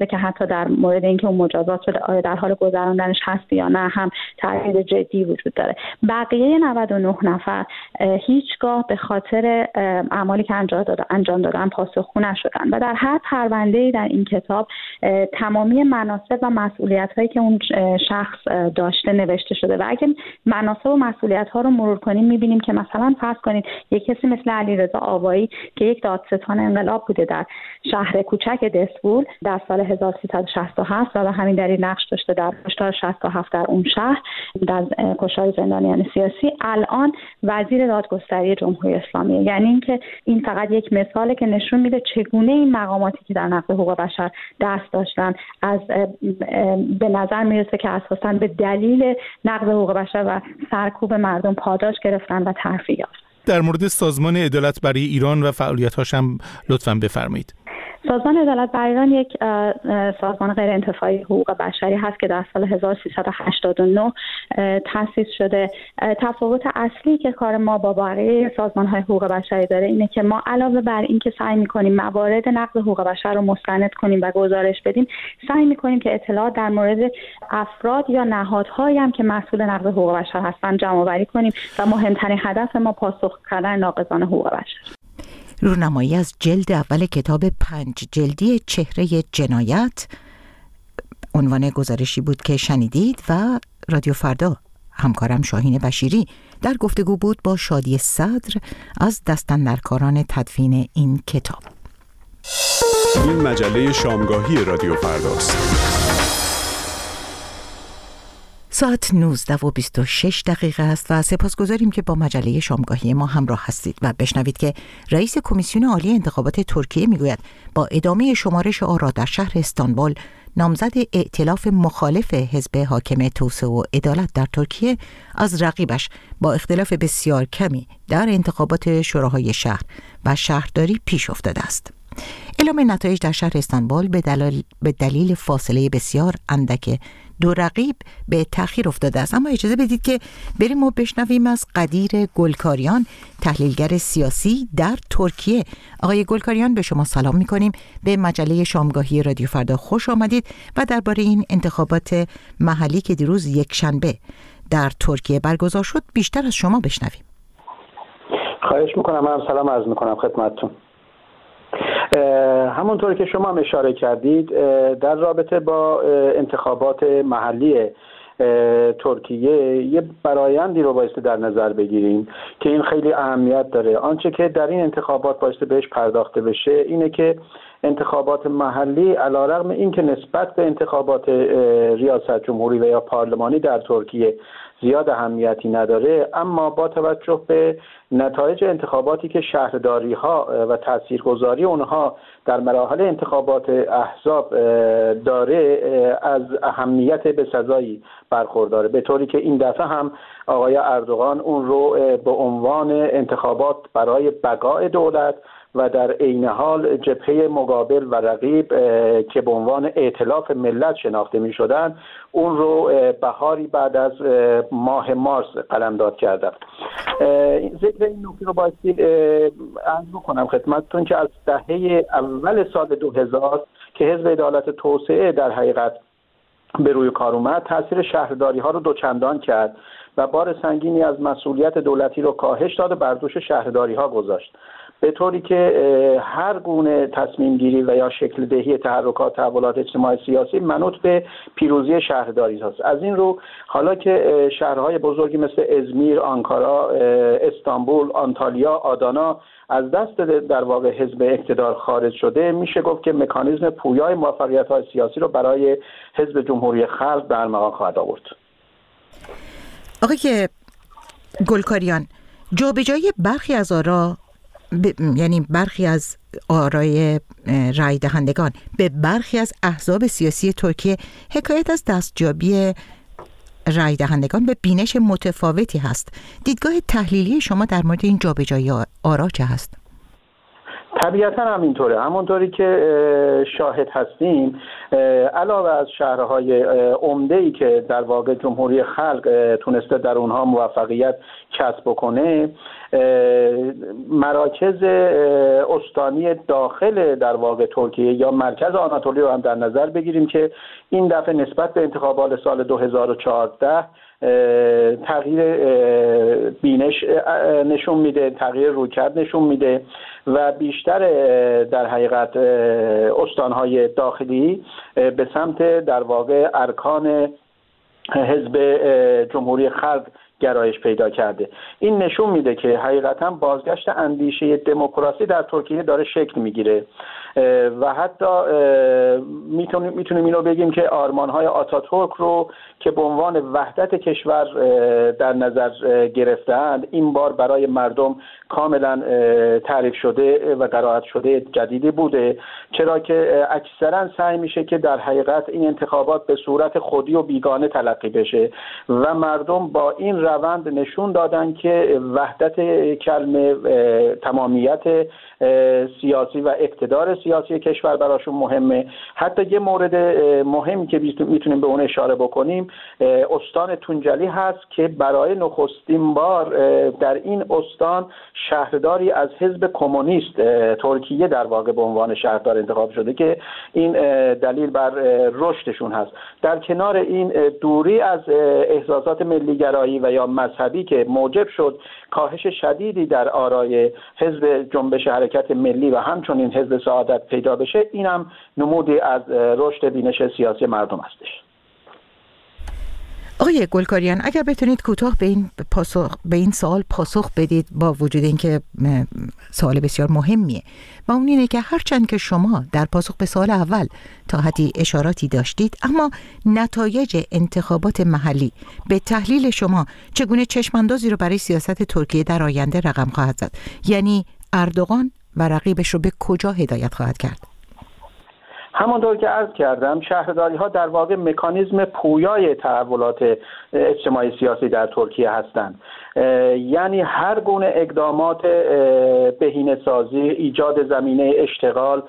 شده که حتی در مورد اینکه اون مجازات شده آیا در حال گذراندنش هست یا نه هم تردید جدی وجود داره. بقیه 99 نفر هیچگاه به خاطر اعمالی که انجام دادن پاسخگو نشدن و در هر پرونده‌ای در این کتاب تمامی مناصب و مسئولیت‌هایی که اون شخص داشته نوشته شده و اگه مناصب و مسئولیت‌ها رو مرور کنیم می‌بینیم که مثلا فرض کنید یک کسی مثل علیرضا آوایی که یک دادستان انقلاب بوده در شهر کوچک دسفول در سال 1367 و به همین دلیل نقش داشته در کشتار 67 در اون شهر در کشتار زندانیان سیاسی، الان وزیر دادگستری جمهوری اسلامی. یعنی اینکه این فقط یک مثاله که نشون میده چگونه این مقاماتی که در نقض حقوق بشر دست داشتن از به نظر میرسه که اساساً به دلیل نقض حقوق بشر و سرکوب مردم پاداش گرفتن و ترفیع یافتن. در مورد سازمان عدالت برای ایران و فعالیت‌هاش هم لطفاً بفرمایید. سازمان عدالت برای ایران یک سازمان غیر انتفاعی حقوق بشری هست که در سال 1389 تأسیس شده. تفاوت اصلی که کار ما با بقیه سازمان‌های حقوق بشری داره اینه که ما علاوه بر این که سعی می‌کنیم موارد نقض حقوق بشر رو مستند کنیم و گزارش بدیم، سعی می‌کنیم که اطلاعات در مورد افراد یا نهادهایی هم که مسئول نقض حقوق بشر هستن جمع‌آوری کنیم و مهمترین هدف ما پاسخ کردن ناقضان حقوق بشر. رونمایی از جلد اول کتاب 5 جلدی چهره جنایت عنوان گزارشی بود که شنیدید و رادیو فردا همکارم شاهین بشیری در گفتگو بود با شادی صدر از دستاندرکاران تدوین این کتاب. این مجله شامگاهی رادیو فرداست. ساعت 19:26 است و سپاسگزاریم که با مجله شامگاهی ما همراه هستید و بشنوید که رئیس کمیسیون عالی انتخابات ترکیه میگوید با ادامه شمارش آرا در شهر استانبول، نامزد ائتلاف مخالف حزب حاکم توسعه و عدالت در ترکیه از رقیبش با اختلاف بسیار کمی در انتخابات شوراهای شهر و شهرداری پیش افتاده است. اعلام نتایج در شهر استانبول به دلیل فاصله بسیار اندک دو رقیب به تأخیر افتاده است. اما اجازه بدید که بریم و بشنویم از قدیر گلکاریان، تحلیلگر سیاسی در ترکیه. آقای گلکاریان، به شما سلام می‌کنیم. به مجله شامگاهی رادیو فردا خوش آمدید و درباره این انتخابات محلی که دیروز یکشنبه در ترکیه برگزار شد بیشتر از شما بشنویم. خواهش می‌کنم. من سلام عرض می‌کنم خدمتتون. همونطور که شما هم اشاره کردید در رابطه با انتخابات محلی ترکیه یه فرآیندی رو بایستی در نظر بگیریم که این خیلی اهمیت داره. آنچه که در این انتخابات بایستی بهش پرداخته بشه اینه که انتخابات محلی علیرغم اینکه نسبت به انتخابات ریاست جمهوری و یا پارلمانی در ترکیه زیاد اهمیتی نداره، اما با توجه به نتایج انتخاباتی که شهرداری ها و تاثیرگذاری اونها در مراحل انتخابات احزاب داره از اهمیت بسزایی برخورداره، به طوری که این دفعه هم آقای اردوغان اون رو به عنوان انتخابات برای بقای دولت و در عین حال جبهه مقابل و رقیب که به عنوان ائتلاف ملت شناخته می شدن اون رو بهاری بعد از ماه مارس قلمداد کردن. ذکر این نکته رو بایستی عرض بکنم خدمتتون که از دهه اول سال 2000 که حزب عدالت توسعه در حقیقت به روی کار اومد، تاثیر شهرداری ها رو دوچندان کرد و بار سنگینی از مسئولیت دولتی رو کاهش داد و بر دوش شهرداری ها گذاشت، به طوری که هر گونه تصمیم گیری و یا شکل دهی تحرکات تحولات اجتماعی سیاسی منوط به پیروزی شهرداری هست. از این رو حالا که شهرهای بزرگی مثل ازمیر، آنکارا، استانبول، آنتالیا، آدانا از دست در واقع حزب اقتدار خارج شده، میشه گفت که مکانیزم پویای موفقیت‌های سیاسی رو برای حزب جمهوری خلق در ارمغان خواهد آورد. آقای گلکاریان، جابجایی برخی از آرا یعنی برخی از آرای رای دهندگان به برخی از احزاب سیاسی ترکیه حکایت از دستیابی رای دهندگان به بینش متفاوتی هست. دیدگاه تحلیلی شما در مورد این جابجایی آرا چه هست؟ طبیعتا همینطوره. همونطوری که شاهد هستیم، علاوه از شهرهای عمده‌ای که در واقع جمهوری خلق تونسته در اونها موفقیت کسب بکنه، مراکز استانی داخل در واقع ترکیه یا مرکز آناتولی رو هم در نظر بگیریم که این دفعه نسبت به انتخابات سال 2014 تغییر بینش نشون میده، تغییر رویکرد نشون میده و بیشتر در حقیقت استانهای داخلی به سمت در واقع ارکان حزب جمهوری خلق گرایش پیدا کرده. این نشون میده که حقیقتا بازگشت اندیشه دموکراسی در ترکیه داره شکل میگیره و حتی میتونیم اینو بگیم که آرمانهای آتاتورک رو که به عنوان وحدت کشور در نظر گرفتند، این بار برای مردم کاملا تعریف شده و قرائت شده جدیدی بوده، چرا که اکثرا سعی میشه که در حقیقت این انتخابات به صورت خودی و بیگانه تلقی بشه و مردم با این روند نشون دادن که وحدت کلمه، تمامیت سیاسی و اقتدار سیاسی کشور براشون مهمه. حتی یه مورد مهمی که میتونیم به اون اشاره بکنیم، استان تونجلی هست که برای نخستین بار در این استان شهرداری از حزب کمونیست ترکیه در واقع به عنوان شهردار انتخاب شده که این دلیل بر رشدشون هست. در کنار این دوری از احساسات ملیگرایی و یا مذهبی که موجب شد کاهش شدیدی در آرای حزب جنبش حرکت ملی و همچنین حزب سعادت پیدا بشه، اینم نمودی از رشد بینش سیاسی مردم هستش. آقای گلکاریان، اگر بتونید کوتاه به این سوال پاسخ بدید، با وجود اینکه سوال بسیار مهمیه و اون اینه که هرچند که شما در پاسخ به سوال اول تا حدی اشاراتی داشتید، اما نتایج انتخابات محلی به تحلیل شما چگونه چشماندازی رو برای سیاست ترکیه در آینده رقم خواهد زد؟ یعنی اردوغان و رقیبش رو به کجا هدایت خواهد کرد؟ همانطور که عرض کردم، شهرداری ها در واقع مکانیزم پویای تحولات اجتماعی سیاسی در ترکیه هستند. یعنی هر گونه اقدامات بهینه‌سازی، ایجاد زمینه اشتغال،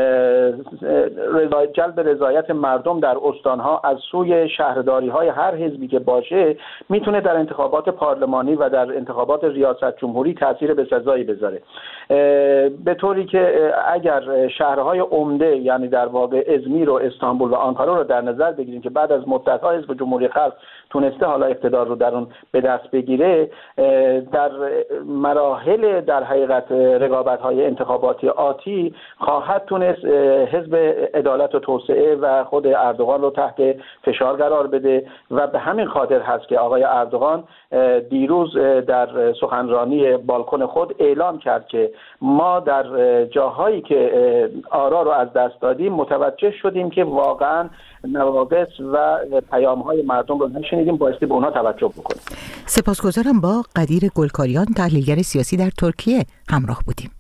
جلب رضایت مردم در استانها از سوی شهرداری های هر حزبی که باشه میتونه در انتخابات پارلمانی و در انتخابات ریاست جمهوری تاثیر بسزایی بذاره، به طوری که اگر شهرهای عمده یعنی در واقع ازمیر و استانبول و آنکارا رو در نظر بگیریم که بعد از مدت‌ها حزب جمهوری خلق تونسته حالا اقتدار رو در اون به دست بگیره، در مراحل در حقیقت رقابت‌های انتخاباتی آتی خواهد تونست حزب عدالت و توسعه و خود اردوغان رو تحت فشار قرار بده و به همین خاطر هست که آقای اردوغان دیروز در سخنرانی بالکن خود اعلام کرد که ما در جاهایی که آرا رو از دست دادیم متوجه شدیم که واقعا نواقص و پیام‌های مردم رو نشنیدیم، بایستی به اونها توجه بکنیم. سپاسگزارم. با قدیر گلکاریان، تحلیلگر سیاسی در ترکیه همراه بودیم.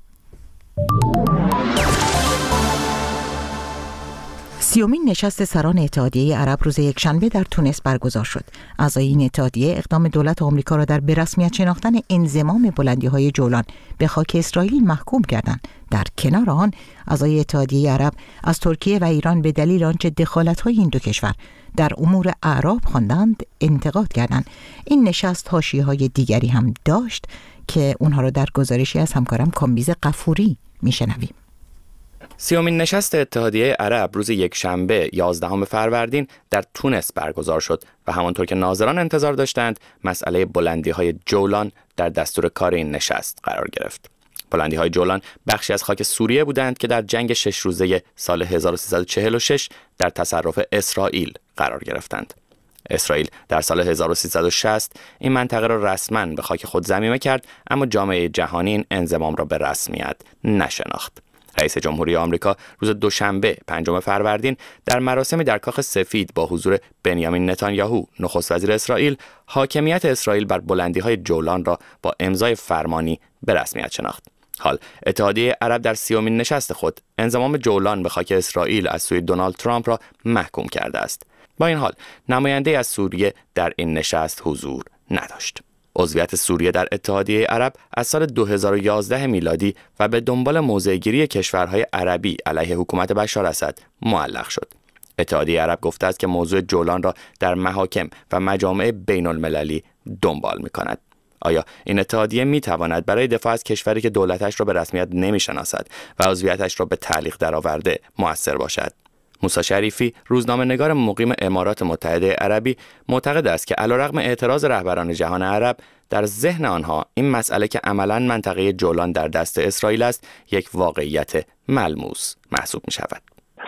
30مین نشست سران اتحادیه عرب روز یکشنبه در تونس برگزار شد. اعضای این اتحادیه اقدام دولت آمریکا را در به رسمیت شناختن انضمام بلندی‌های جولان به خاک اسرائیل محکوم کردند. در کنار آن، اعضای اتحادیه عرب از ترکیه و ایران به دلیل آنچه دخالت‌های این دو کشور در امور اعراب خواندند انتقاد کردند. این نشست حاشیه‌های دیگری هم داشت که اونها را در گزارشی از همکارم کامبیز غفوری میشنویم. 30مین نشست اتحادیه عرب روز یکشنبه 11 فروردین در تونس برگزار شد و همانطور که ناظران انتظار داشتند، مسئله بلندی‌های جولان در دستور کار این نشست قرار گرفت. بلندی‌های جولان بخشی از خاک سوریه بودند که در جنگ 6 روزه سال 1346 در تصرف اسرائیل قرار گرفتند. اسرائیل در سال 1360 این منطقه را رسماً به خاک خود ضمیمه کرد، اما جامعه جهانی این انضمام را به رسمیت نشناخت. رئیس جمهوری آمریکا روز دوشنبه 5 فروردین در مراسمی در کاخ سفید با حضور بنیامین نتانیاهو نخست وزیر اسرائیل، حاکمیت اسرائیل بر بلندی‌های جولان را با امضای فرمانی به رسمیت شناخت. حال اتحادیه عرب در 30مین نشست خود انضمام جولان به خاک اسرائیل از سوی دونالد ترامپ را محکوم کرده است. با این حال نماینده از سوریه در این نشست حضور نداشت. عضویت سوریه در اتحادیه عرب از سال 2011 میلادی و به دنبال موضع‌گیری کشورهای عربی علیه حکومت بشار اسد معلق شد. اتحادیه عرب گفته است که موضوع جولان را در محاکم و مجامع بین المللی دنبال می‌کند. آیا این اتحادیه می‌تواند برای دفاع از کشوری که دولتش را به رسمیت نمی‌شناسد و عضویتش را به تعلیق درآورده مؤثر باشد؟ موسی شریفی، روزنامه‌نگار مقیم امارات متحده عربی، معتقد است که علیرغم اعتراض رهبران جهان عرب، در ذهن آنها این مسئله که عملاً منطقه جولان در دست اسرائیل است، یک واقعیت ملموس محسوب می‌شود.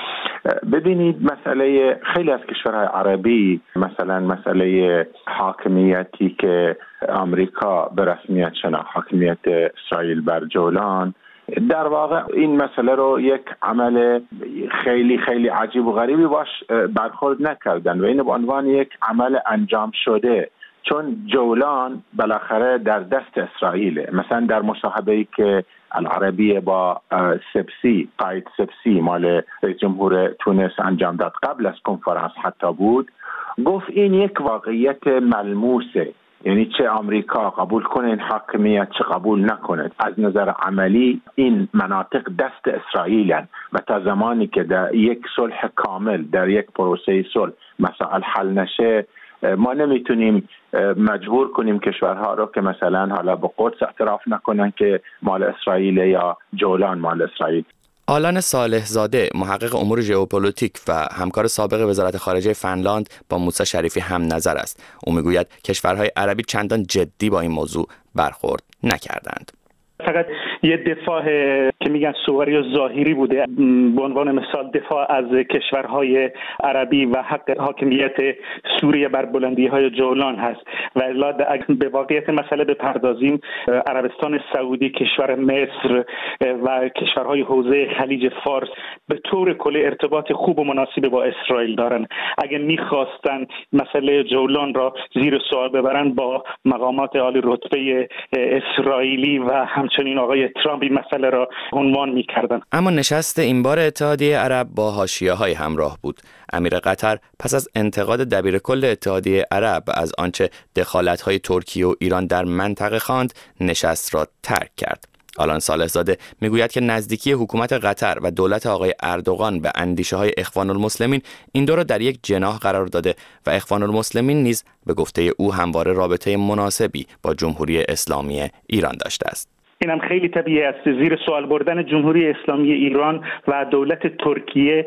ببینید، مسئله خیلی از کشورهای عربی، مثلا مسئله حاکمیتی که آمریکا به رسمیت شناخت، حاکمیت اسرائیل بر جولان، در واقع این مسئله رو یک عمل خیلی خیلی عجیب و غریبی باش برخورد نکردن و این به عنوان یک عمل انجام شده، چون جولان بالاخره در دست اسرائیل. مثلا در مصاحبه‌ای که العربیه با سبسی، قائد سبسی مال رئیس جمهور تونس انجام داد، قبل از کنفرانس حتی بود، گفت این یک واقعیت ملموسه، یعنی چه آمریکا قبول کنه این حاکمیت چه قبول نکنه، از نظر عملی این مناطق دست اسرائیلن و تا زمانی که در یک صلح کامل، در یک پروسه صلح مسائل حل نشه، ما نمیتونیم مجبور کنیم کشورها رو که مثلا حالا به قدس اعتراف نکنن که مال اسرائیل یا جولان مال اسرائیل. آلان صالح زاده، محقق امور ژئوپلیتیک و همکار سابق وزارت خارجه فنلاند، با موسی شریفی هم نظر است. او میگوید کشورهای عربی چندان جدی با این موضوع برخورد نکردند. فقط یه دفاع که میگن صوری و ظاهری بوده، به عنوان مثال دفاع از کشورهای عربی و حق حاکمیت سوریه بر بلندی‌های جولان هست. و الا به واقعیت مسئله بپردازیم، عربستان سعودی، کشور مصر و کشورهای حوزه خلیج فارس به طور کلی ارتباط خوب و مناسب با اسرائیل دارن. اگه می‌خواستن مسئله جولان را زیر سوال ببرن، با مقامات عالی رتبه اسرائیلی و همچنین آقای ترامپ این مسئله را عنوان می‌کردن. اما نشست این بار اتحادیه عرب با حاشیه‌های همراه بود. امیر قطر پس از انتقاد دبیرکل اتحادیه عرب از آنچه دخالت‌های ترکیه و ایران در منطقه خواند، نشست را ترک کرد. آلان صالح زاده میگوید که نزدیکی حکومت قطر و دولت آقای اردوغان به اندیشه‌های اخوان المسلمین این دو را در یک جناح قرار داده و اخوان المسلمین نیز به گفته او همواره رابطه مناسبی با جمهوری اسلامی ایران داشته است. اینم خیلی طبیعی است. زیر سوال بردن جمهوری اسلامی ایران و دولت ترکیه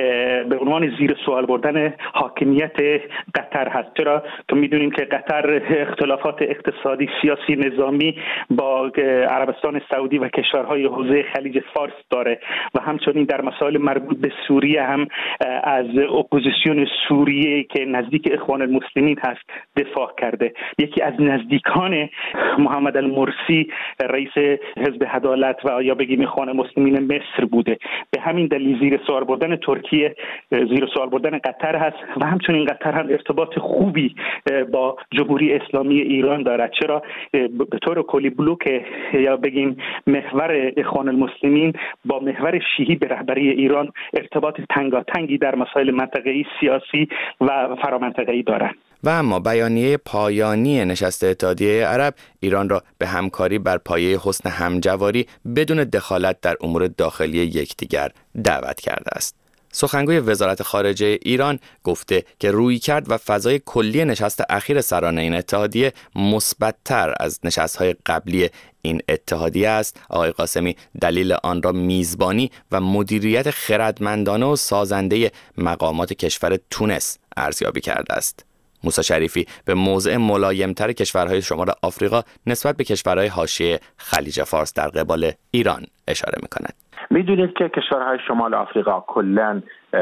به عنوان زیر سوال بردن حاکمیت قطر هست. چرا که میدونیم که قطر اختلافات اقتصادی، سیاسی، نظامی با عربستان سعودی و کشورهای حوزه خلیج فارس داره و همچنین در مسائل مربوط به سوریه هم از اپوزیسیون سوریه که نزدیک اخوان المسلمین هست دفاع کرده. یکی از نزدیکان محمد المرسی، رئیس حزب عدالت و یا بگیم اخوان المسلمین مصر بوده. به همین دلیل زیر سوال بردن ترکیه زیر سوال بردن قطر هست و همچنین قطر هم ارتباط خوبی با جمهوری اسلامی ایران دارد. چرا به طور کلی بلوک یا بگیم محور اخوان المسلمین با محور شیعی به رهبری ایران ارتباط تنگاتنگی در مسائل منطقه‌ای، سیاسی و فرامنطقه‌ای دارند. و اما بیانیه پایانی نشست اتحادیه عرب ایران را به همکاری بر پایه حسن همجواری بدون دخالت در امور داخلی یکدیگر دعوت کرده است. سخنگوی وزارت خارجه ایران گفته که رویکرد و فضای کلی نشست اخیر سران این اتحادیه مثبت‌تر از نشست‌های قبلی این اتحادیه است. آقای قاسمی دلیل آن را میزبانی و مدیریت خردمندانه و سازنده مقامات کشور تونس ارزیابی کرده است. موسی شریفی به موضع ملایم‌تر کشورهای شمال آفریقا نسبت به کشورهای حاشیه خلیج فارس در قبال ایران اشاره می‌کند. می‌دونید که کشورهای شمال آفریقا کلاً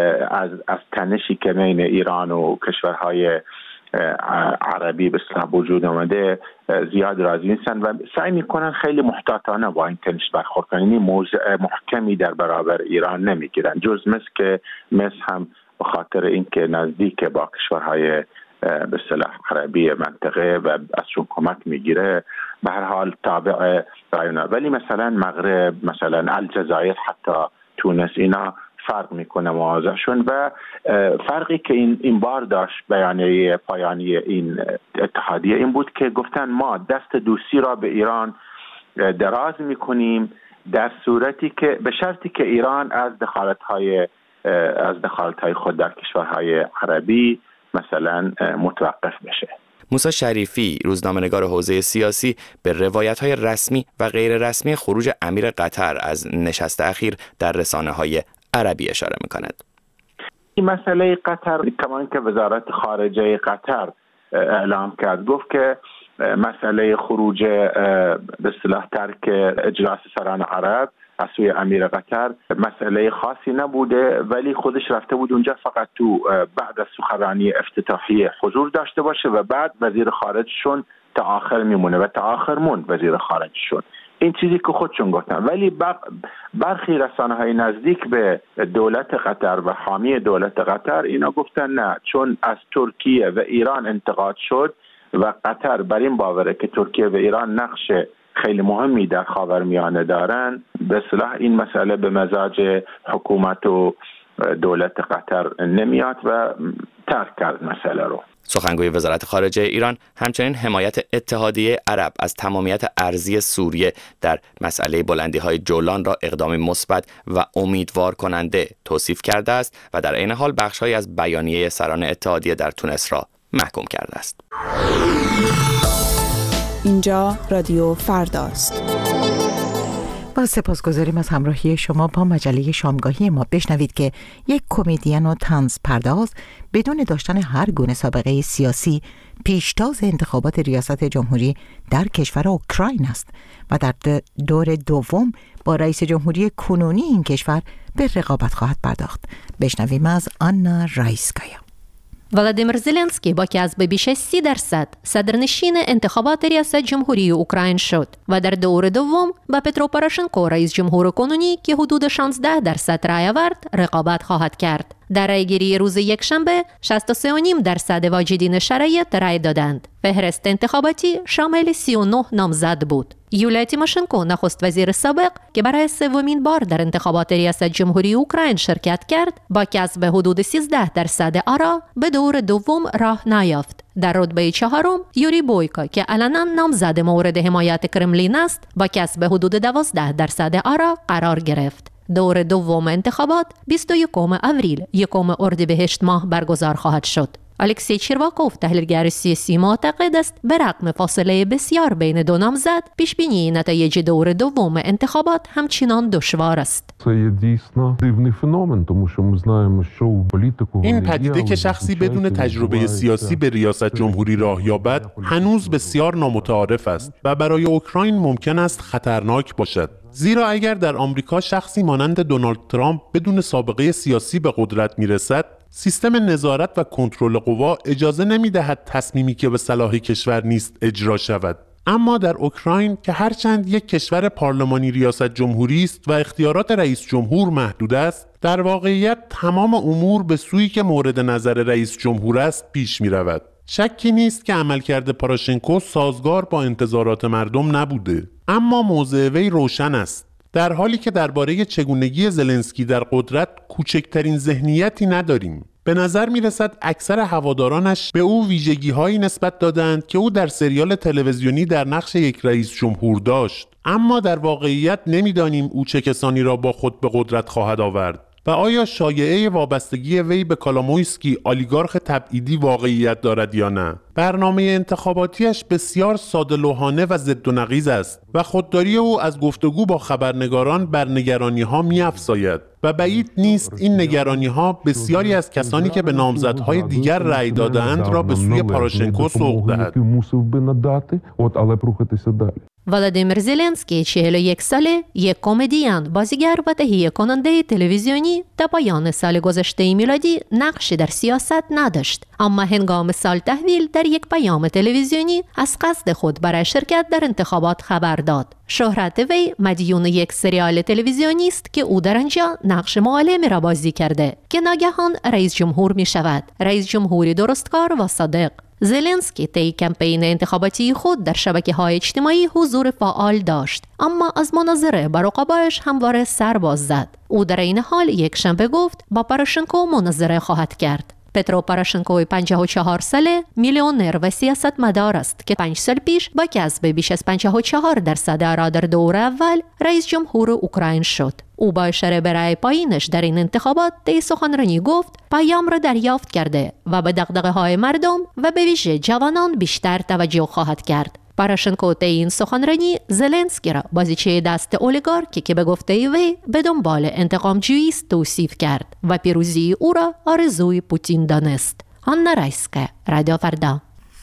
از تنشی که بین ایران و کشورهای عربی به اصطلاح وجود آمده زیاد راضی نیستن و سعی می‌کنن خیلی محتاطانه با این تنش برخورد کنن. یعنی موضع محکمی در برابر ایران نمی‌گیرن، جز مصر که مصر هم به خاطر اینکه نزدیک با کشورهای به اصطلاح عربی منطقه و ازشون کمک میگیره به هر حال تابع رایونا. ولی مثلا مغرب، مثلا الجزایر، حتی تونس، اینا فرق میکنه مواضعشون. و فرقی که این بار داشت بیانیه پایانی این اتحادیه این بود که گفتن ما دست دوستی را به ایران دراز میکنیم در صورتی که به شرطی که ایران از دخالت‌های خود در کشورهای عربی مثلا متوقف بشه. موسی شریفی، روزنامه‌نگار حوزه سیاسی، به روایت‌های رسمی و غیر رسمی خروج امیر قطر از نشست اخیر در رسانه‌های عربی اشاره می‌کند. این مسئله قطر کمان که وزارت خارجه قطر اعلام کرد، گفت که مسئله خروج به اصطلاح ترک اجلاس سران عرب از سوی امیر قطر مسئله خاصی نبوده، ولی خودش رفته بود اونجا فقط تو بعد از سخنرانی افتتاحیه حضور داشته باشه و بعد وزیر خارجشون تا آخر میمونه و تا آخر موند وزیر خارجشون. این چیزی که خودشون گفتن، ولی برخی رسانه‌های نزدیک به دولت قطر و حامی دولت قطر اینا گفتن نه، چون از ترکیه و ایران انتقاد شد و قطر بر این باوره که ترکیه و ایران نقش خیلی مهمی در خاورمیانه دارن، به اصطلاح این مسئله به مزاج حکومت و دولت قطر نمیاد و ترک کرد مسئله رو. سخنگوی وزارت خارجه ایران همچنین حمایت اتحادیه عرب از تمامیت ارضی سوریه در مسئله بلندی‌های جولان را اقدامی مثبت و امیدوار کننده توصیف کرده است و در عین حال بخش‌هایی از بیانیه سران اتحادیه در تونس را محکوم کرده است. اینجا رادیو فرداست. با سپاسگزاریم از همراهی شما با مجله شامگاهی ما. بشنوید که یک کمدین و طنز پرداز بدون داشتن هر گونه سابقه سیاسی پیشتاز انتخابات ریاست جمهوری در کشور اوکراین است و در دور دوم با رئیس جمهوری کنونی این کشور به رقابت خواهد پرداخت. بشنویم از آنا رایسکایا. ولادیمیر زلنسکی با کسب بیش از 30% صدرنشین انتخابات ریاست جمهوری اوکراین شد و در دور دوم با پترو پوروشنکو رئیس جمهور کنونی که حدود 16% رای آورد رقابت خواهد کرد. در رایگیری روز یکشنبه 63.5% واجدین شرایط رای دادند. فهرست انتخاباتی شامل 39 نامزد بود. یولیا تیموشنکو نخست وزیر سابق که برای سومین بار در انتخابات ریاست جمهوری اوکراین شرکت کرد با کسب حدود 13% آرا به دور دوم راه نیافت. در رتبه چهارم یوری بویکا که علنا نامزد مورد حمایت کرملین است با کسب حدود 12% آرا قرار گرفت. دور دوم انتخابات 21 آوریل یکم اردیبهشت ماه برگزار خواهد شد. الکسی چیرواکوف تحلیلگر سیاسی معتقد است به رغم فاصله بسیار بین دو نامزد پیش بینی نتایج دور دوم انتخابات همچنان دشوار است. این پدیده که شخصی بدون تجربه سیاسی به ریاست جمهوری راه یابد هنوز بسیار نامتعارف است و برای اوکراین ممکن است خطرناک باشد. زیرا اگر در آمریکا شخصی مانند دونالد ترامپ بدون سابقه سیاسی به قدرت میرسد، سیستم نظارت و کنترل قوا اجازه نمی‌دهد تصمیمی که به صلاح کشور نیست اجرا شود. اما در اوکراین که هرچند یک کشور پارلمانی ریاست جمهوری است و اختیارات رئیس جمهور محدود است، در واقعیت تمام امور به سویی که مورد نظر رئیس جمهور است پیش می‌رود. شکی نیست که عملکرد پوروشنکو سازگار با انتظارات مردم نبوده، اما موضع وی روشن است. در حالی که درباره چگونگی زلنسکی در قدرت کوچکترین ذهنیتی نداریم. به نظر می رسد اکثر هوادارانش به او ویژگی‌هایی نسبت دادند که او در سریال تلویزیونی در نقش یک رئیس جمهور داشت، اما در واقعیت نمی‌دانیم او چه کسانی را با خود به قدرت خواهد آورد و آیا شایعه وابستگی وی به کالامویسکی آلیگارخ تبعیدی واقعیت دارد یا نه. برنامه انتخاباتیش بسیار ساده‌لوحانه و ضد و نقیض است و خودداری او از گفتگو با خبرنگاران بر نگرانی‌ها می‌افزاید و بعید نیست این نگرانی‌ها بسیاری از کسانی که به نامزدهای دیگر رأی داده‌اند را به سوی پوروشنکو سوق دهد. ولادیمیر زلنسکی 41 ساله، یک کمدین، بازیگر و تهیه کننده تلویزیونی تا پایان سال گذشته میلادی نقشی در سیاست نداشت، اما هنگام سال تحویل در یک پیام تلویزیونی از قصد خود برای شرکت در انتخابات خبر داد. شهرت وی مدیون یک سریال تلویزیونی است که او در آنجا نقش معلمی را بازی کرده که ناگهان رئیس جمهور می شود. رئیس جمهوری درستکار و صادق. زلنسکی طی کمپین انتخاباتی خود در شبکه‌های اجتماعی حضور فعال داشت، اما از مناظره با رقبایش همواره سر باز زد. او در این حال یک شنبه گفت با پاروشنکو مناظره خواهد کرد. پترو پاروشنکو 54 ساله میلیونر و سیاستمدار است که 5 سال پیش با کسب بیش از 54% آرا در دور اول رئیس جمهور اوکراین شد. او با اشاره به رأی پایینش در این انتخابات طی سخنرانی گفت پیام را دریافت کرده و به دغدغه‌های مردم و به ویژه جوانان بیشتر توجه خواهد کرد. پاروشنکو طی این سخنرانی زلنسکی را بازیچه دست اولیگارکی که به گفته وی به دنبال انتقام جویی است توصیف کرد و پیروزی او را آرزوی پوتین دانست. هانا رایسکه، رادیو فردا.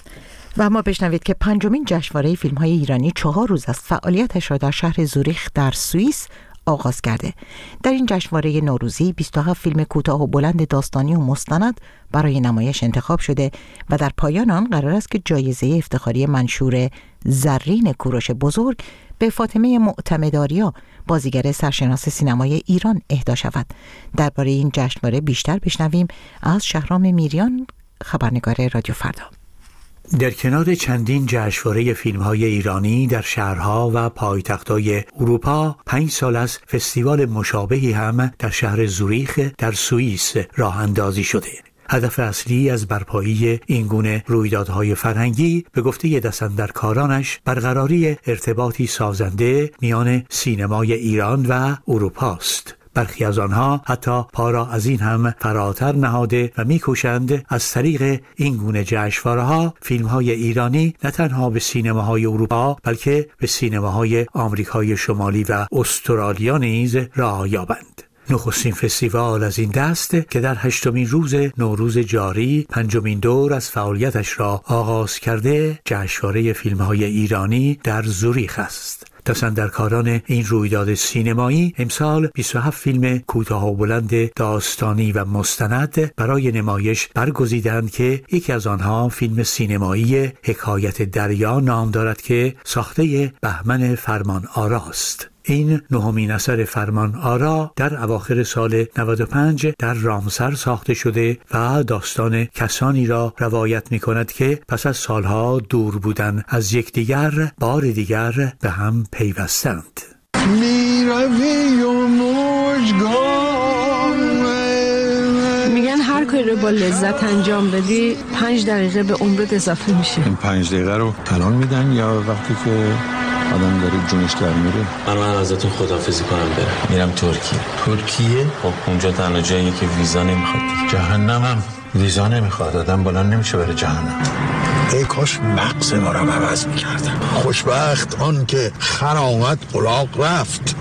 و ما بشنوید که 5مین جشنواره فیلم‌های ایرانی 4 روز است فعالیتش را در شهر زوریخ در سوئیس آغاز کرده. در این جشنواره نوروزی 27 فیلم کوتاه و بلند داستانی و مستند برای نمایش انتخاب شده و در پایان آن قرار است که جایزه افتخاری منشور زرین کوروش بزرگ به فاطمه معتمدآریا، بازیگر سرشناس سینمای ایران اهدا شود. درباره این جشنواره بیشتر بشنویم از شهرام میریان، خبرنگار رادیو فردا. در کنار چندین جشنواره فیلم‌های ایرانی در شهرها و پایتخت‌های اروپا 5 سال است فستیوال مشابهی هم در شهر زوریخ در سوئیس راه اندازی شده. هدف اصلی از برپایی این گونه رویدادهای فرهنگی به گفته دستاندرکارانش برقراری ارتباطی سازنده میان سینمای ایران و اروپا است. برخی از آنها حتی پا را از این هم فراتر نهاده و می‌کوشند از طریق این گونه جشنواره‌ها فیلم‌های ایرانی نه تنها به سینماهای اروپا بلکه به سینماهای آمریکای شمالی و استرالیا نیز راه یابند. نخستین فستیوال از این دست که در 8مین روز نوروز جاری 5مین دور از فعالیتش را آغاز کرده، جشنواره فیلم‌های ایرانی در زوریخ است. دستاندرکاران این رویداد سینمایی امسال 27 فیلم کوتاه و بلند داستانی و مستند برای نمایش برگزیدند که یکی از آنها فیلم سینمایی حکایت دریا نام دارد که ساخته بهمن فرمان آرا است. این 9مین اثر فرمان آرا در اواخر سال 95 در رامسر ساخته شده و داستان کسانی را روایت می کند که پس از سالها دور بودن از یکدیگر بار دیگر به هم پیوستند. میگن هر کاری رو با لذت انجام بدی 5 دقیقه به عمرت اضافه میشه. این 5 دقیقه رو الان میدن یا وقتی که آدم داره جونش در میره؟ من ازتون خداحافظی کنم برم. میرم ترکیه؟ خب اونجا تنها جایی که ویزا نمیخواد. جهنمم ویزا نمیخواد، آدم بلند نمیشه بره جهنم. ای کاش مغز ما رو عوض میکردم. خوشبخت آن که خر آمد الاغ رفت.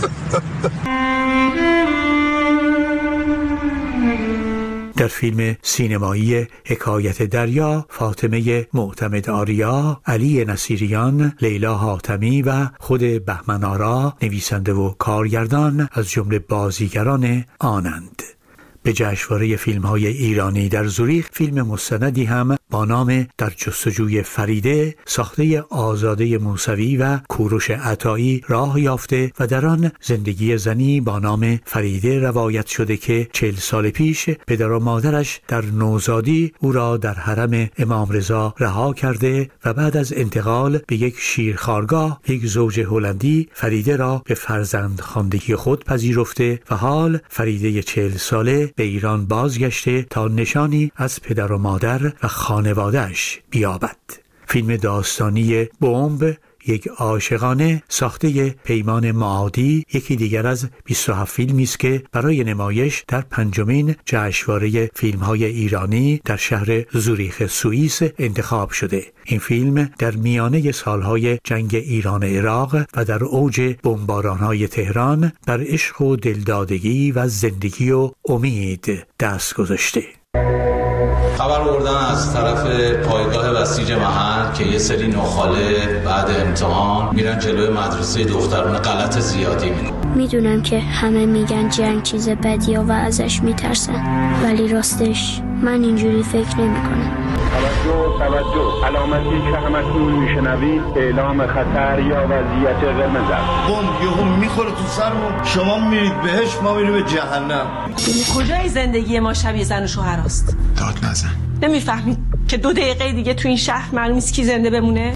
در فیلم سینمایی حکایت دریا، فاطمه معتمدآریا، علی نصیریان، لیلا حاتمی و خود بهمن آرا نویسنده و کارگردان از جمله بازیگران آنند. به جشنواره فیلم‌های ایرانی در زوریخ فیلم مستندی هم با نام در جستجوی فریده ساخته آزاده موسوی و کوروش عطایی راه یافته و در آن زندگی زنی با نام فریده روایت شده که 40 سال پیش پدر و مادرش در نوزادی او را در حرم امام رضا رها کرده و بعد از انتقال به یک شیرخوارگاه یک زوج هلندی فریده را به فرزندخواندگی خود پذیرفته و حال فریده 40 ساله به ایران بازگشته تا نشانی از پدر و مادر و خانواده‌اش بیابد. فیلم داستانی بمب یک عاشقانه ساخته پیمان معادی یکی دیگر از 27 فیلمی است که برای نمایش در 5مین جشنواره فیلم‌های ایرانی در شهر زوریخ سوئیس انتخاب شده. این فیلم در میانه سالهای جنگ ایران عراق و در اوج بمباران‌های تهران بر عشق و دلدادگی و زندگی و امید دست گذاشته. خبر آوردن از طرف پایگاه بسیج محل که یه سری نخاله بعد امتحان میرن جلوی مدرسه دختران غلط زیادی میکنن. میدونم که همه میگن جنگ چیز بدیه و ازش میترسن، ولی راستش من اینجوری فکر نمیکنم. توجه علامتی که همتون میشنوید اعلام خطر یا وضعیت قرمز است. بمب یهو میخوره تو سرمون، شما میرید بهش، ما میریم به جهنم. کجای زندگی ما شبیه زن و شوهر است؟ داد نزن. نمیفهمید که 2 دقیقه دیگه تو این شهر معلوم نیست کی زنده بمونه.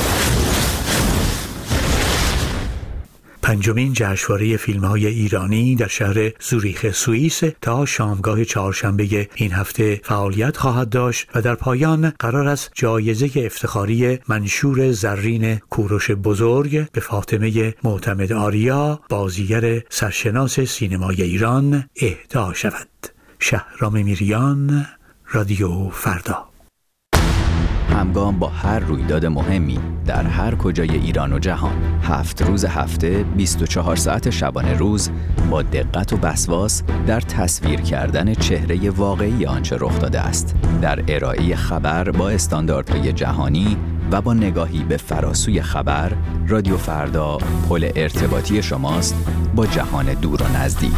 5مین جشنواره فیلم‌های ایرانی در شهر زوریخ سوئیس تا شامگاه چهارشنبه این هفته فعالیت خواهد داشت و در پایان قرار است جایزه افتخاری منشور زرین کوروش بزرگ به فاطمه معتمد آریا، بازیگر سرشناس سینمای ایران، اهدا شود. شهرام میریان، رادیو فردا. همگام با هر رویداد مهمی در هر کجای ایران و جهان، 7 روز هفته 24 ساعت شبانه روز با دقت و وسواس در تصویر کردن چهره واقعی آنچه رخ داده است، در ارائه خبر با استانداردهای جهانی و با نگاهی به فراسوی خبر، رادیو فردا پل ارتباطی شماست با جهان دور و نزدیک.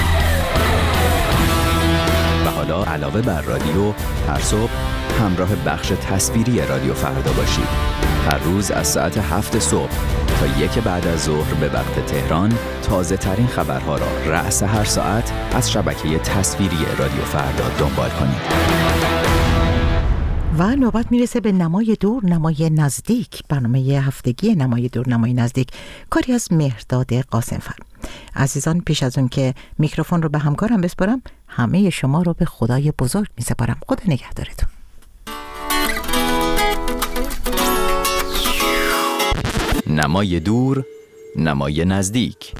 و حالا علاوه بر رادیو، هر صبح همراه بخش تصویری رادیو فردا باشید. هر روز از ساعت 7 صبح تا 1 بعد از ظهر به وقت تهران تازه ترین خبرها را رأس هر ساعت از شبکه تصویری رادیو فردا دنبال کنید. و نوبت میرسه به نمای دور نمای نزدیک، برنامه هفتگی نمای دور نمای نزدیک، کاری از مهرداد قاسمفر. عزیزان، پیش از اون که میکروفون رو به همکارم بسپارم، همه شما رو به خدای بزرگ میسپارم. خدا نگهدارتون. نمای دور نمای نزدیک.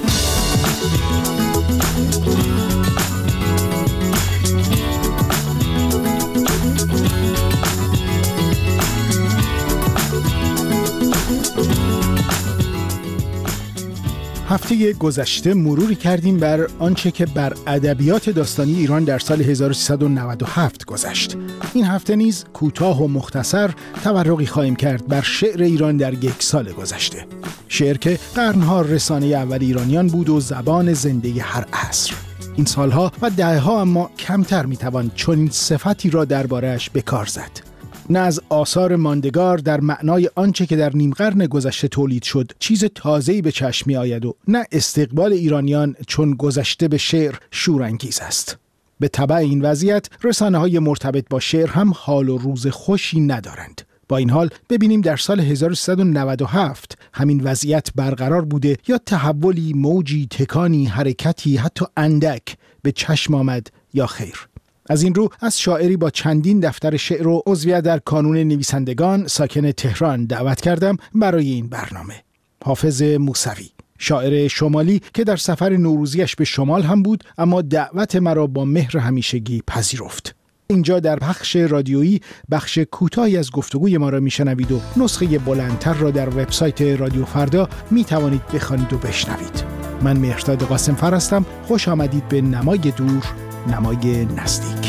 هفته گذشته مروری کردیم بر آنچه که بر ادبیات داستانی ایران در سال 1397 گذشت. این هفته نیز کوتاه و مختصر تورقی خواهیم کرد بر شعر ایران در 1 سال گذشته. شعر که قرنها رسانه اول ایرانیان بود و زبان زنده هر عصر. این سالها و دهه‌ها اما کمتر میتوان چنین صفتی را درباره‌اش به کار زد. نه از آثار ماندگار در معنای آنچه که در نیم قرن گذشته تولید شد چیز تازه‌ای به چشم می آید و نه استقبال ایرانیان چون گذشته به شعر شورانگیز است. به تبع این وضعیت رسانه‌های مرتبط با شعر هم حال و روز خوشی ندارند. با این حال ببینیم در سال 1397 همین وضعیت برقرار بوده یا تحولی، موجی، تکانی، حرکتی حتی اندک به چشم آمد یا خیر. از این رو از شاعری با چندین دفتر شعر و عضویت در کانون نویسندگان ساکن تهران دعوت کردم برای این برنامه. حافظ موسوی، شاعر شمالی که در سفر نوروزیش به شمال هم بود اما دعوت مرا با مهر همیشگی پذیرفت. اینجا در بخش رادیویی بخش کوتاهی از گفتگوی ما را میشنوید و نسخه بلندتر را در وبسایت رادیو فردا میتوانید بخوانید و بشنوید. من مهرداد قاسمفر هستم. خوش آمدید به نمای دور نمای نزدیک.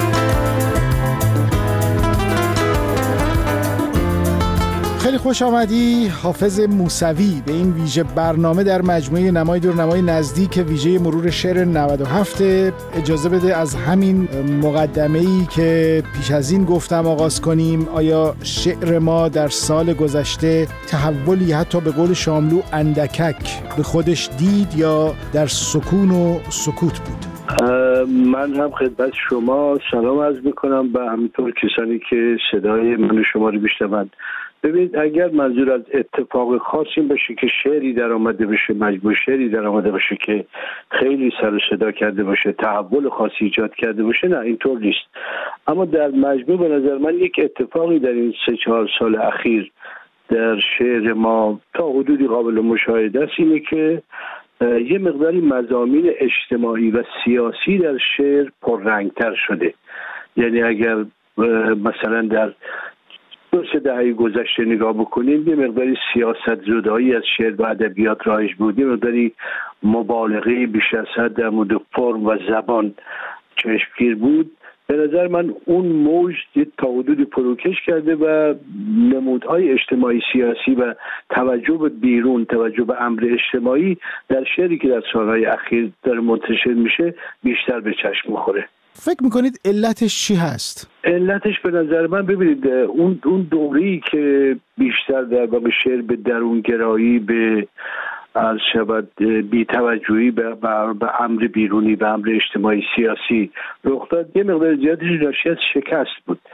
خیلی خوش آمدی حافظ موسوی به این ویژه برنامه در مجموعه نمای دور نمای نزدیک، ویژه مرور شعر 97. اجازه بده از همین مقدمه‌ای که پیش از این گفتم آغاز کنیم. آیا شعر ما در سال گذشته تحولی حتی به قول شاملو اندکک به خودش دید یا در سکون و سکوت بود؟ من هم خدمت شما سلام عرض میکنم و همینطور کسانی که صدای من و شما رو میشنوند. ببینید، اگر منظور از اتفاق خاصی باشه که شعری در آمده باشه، مجموع شعری در آمده باشه که خیلی سر و صدا کرده باشه، تحول خاصی ایجاد کرده باشه، نه اینطور نیست. اما در مجموع به نظر من یک اتفاقی در این 3-4 سال اخیر در شعر ما تا حدودی قابل مشاهده است، اینه که یه مقداری مضامین اجتماعی و سیاسی در شعر پررنگتر شده. یعنی اگر مثلا در 2-3 دهه گذشته نگاه بکنیم، یه مقداری سیاست زدایی از شعر و ادبیات رایج بود، یه مقداری مبالغه بیش از حد در مورد فرم و زبان چشمگیر بود. به نظر من اون موج تا حدودی فروکش کرده و نمودهای اجتماعی سیاسی و توجه به بیرون، توجه به امر اجتماعی در شعری که در سالهای اخیر داره منتشر میشه بیشتر به چشم میخوره. فکر میکنید علتش چی هست؟ علتش به نظر من، ببینید، اون دوره‌ای که بیشتر در واقع شعر به درونگرایی، به از شبد بی‌توجهی به امر بیرونی، به امر اجتماعی سیاسی رخ داد، یه مقدار زیادی ناشی از شکست بود.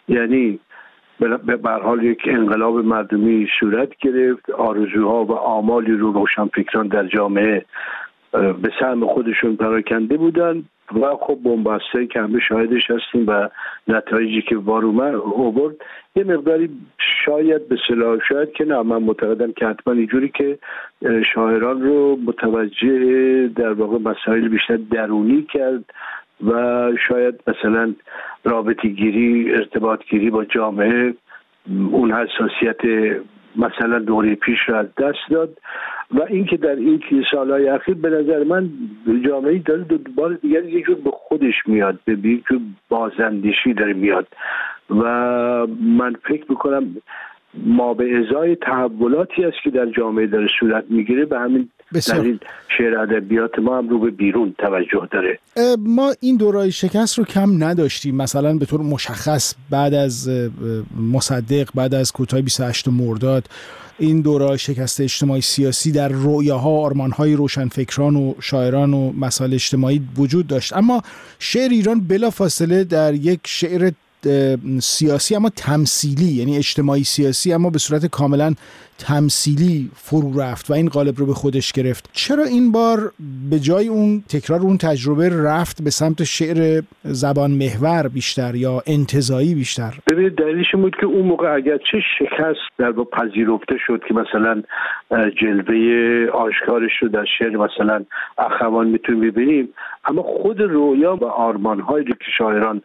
یعنی به هر حال یک انقلاب مردمی صورت گرفت، آرزوها و آمالی رو روشنفکران در جامعه به سهم خودشون پراکنده بودن و خب بنبسته‌ای که همه شاهدش هستیم و نتایجی که آورد یه مقداری شاید به صلاح شاید که نه، من معتقدم که حتما اینجوری که شاعران رو متوجه در واقع مسائل بیشتر درونی کرد و شاید مثلا رابطه گیری، ارتباط گیری با جامعه اون حساسیت مثلا دوره پیش رو از دست داد و اینکه در این سالهای اخیر به نظر من جامعه داره دوباره دیگر یه جور به خودش میاد، به یک جور بازاندیشی داره میاد و من فکر میکنم ما به ازای تحولاتی است که در جامعه داره صورت میگیره به همین دلیل شعر ادبیات ما هم رو به بیرون توجه داره. ما این دورای شکست رو کم نداشتیم، مثلا به طور مشخص بعد از مصدق، بعد از کوتاه 28 مرداد این دورای شکست اجتماعی سیاسی در رؤیاها، آرمانهای روشنفکران و شاعران و مسائل اجتماعی وجود داشت، اما شعر ایران بلافاصله در یک شعر سیاسی اما تمثیلی، یعنی اجتماعی سیاسی اما به صورت کاملا تمثیلی فرو رفت و این قالب رو به خودش گرفت. چرا این بار به جای اون تکرار اون تجربه رفت به سمت شعر زبان محور بیشتر یا انتزاعی بیشتر؟ ببینید دلیلش این بود که اون موقع اگرچه شکست در با پذیرفته شد که مثلا جلوه آشکارش رو در شعر مثلا اخوان میتونیم ببینیم، اما خود رویا و آرمان‌هایی که شاعران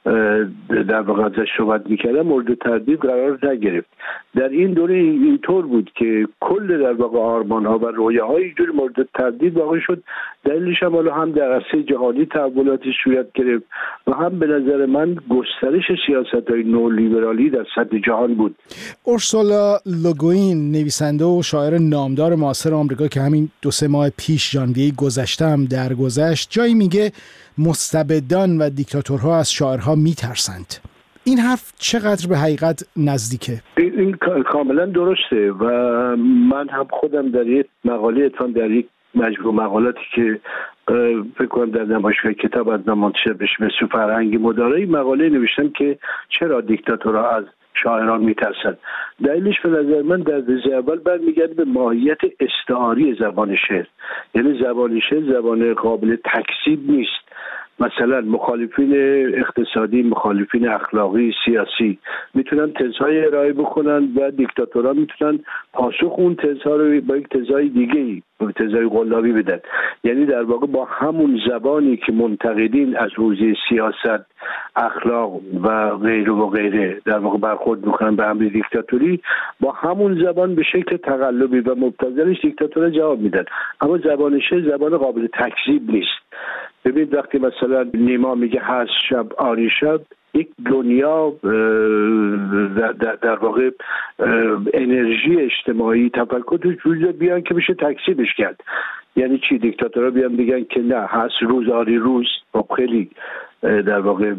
در واقع ازش صحبت میکردن مورد تردید قرار نگرفت. در این دوره اینطور بود که کل در واقع آرمان‌ها و رویاهای اینجوری مورد تردید واقع شد. دلیلش هم در عرصه جهانی تحولاتی صورت گرفت و هم به نظر من گسترش سیاست‌های نولیبرالی در سطح جهان بود. اورسولا لوگوین، نویسنده و شاعر نامدار معاصر آمریکا که همین 2-3 ماه پیش ژانویه گذشته هم درگذشت، جایی میگه مستبدان و دیکتاتورها از شاعرها میترسند. این حرف چقدر به حقیقت نزدیکه؟ این کاملا درسته و من هم خودم در یک مقاله در یک مجموعه مقالاتی که فکر کنم در نمایشگاه کتاب از منتشر بشه به سو فرهنگ مدارایی مقاله نوشتم که چرا دیکتاتورها از شاعران میترسند. دلیلش به نظر من در درجه اول برمیگرده به ماهیت استعاری زبان شعر. یعنی زبان شعر زبان قابل تکذیب نیست. مثلا مخالفین اقتصادی، مخالفین اخلاقی، سیاسی میتونن تزهای ارائه بکنن و دیکتاتورها میتونن پاسخ اون تزها رو با یک تزهای دیگه‌ای، با تزهای قلابی بدن. یعنی در واقع با همون زبانی که منتقدین از حوزه سیاست، اخلاق و غیره و غیره در واقع برخورد میکنن به امر دیکتاتوری، با همون زبان به شکل تقلبی و مبتذلش دیکتاتورها جواب میدن. اما زبان شعر زبان قابل تکذیب نیست. ببینید وقتی مثلا نیما میگه هست شب آری شب، یک دنیا در واقع انرژی اجتماعی تفکر توش وجود بیان که بشه تکذیبش کرد. یعنی چی؟ دیکتاتورها بیان بگن که نه هست روز آری روز، خیلی در واقع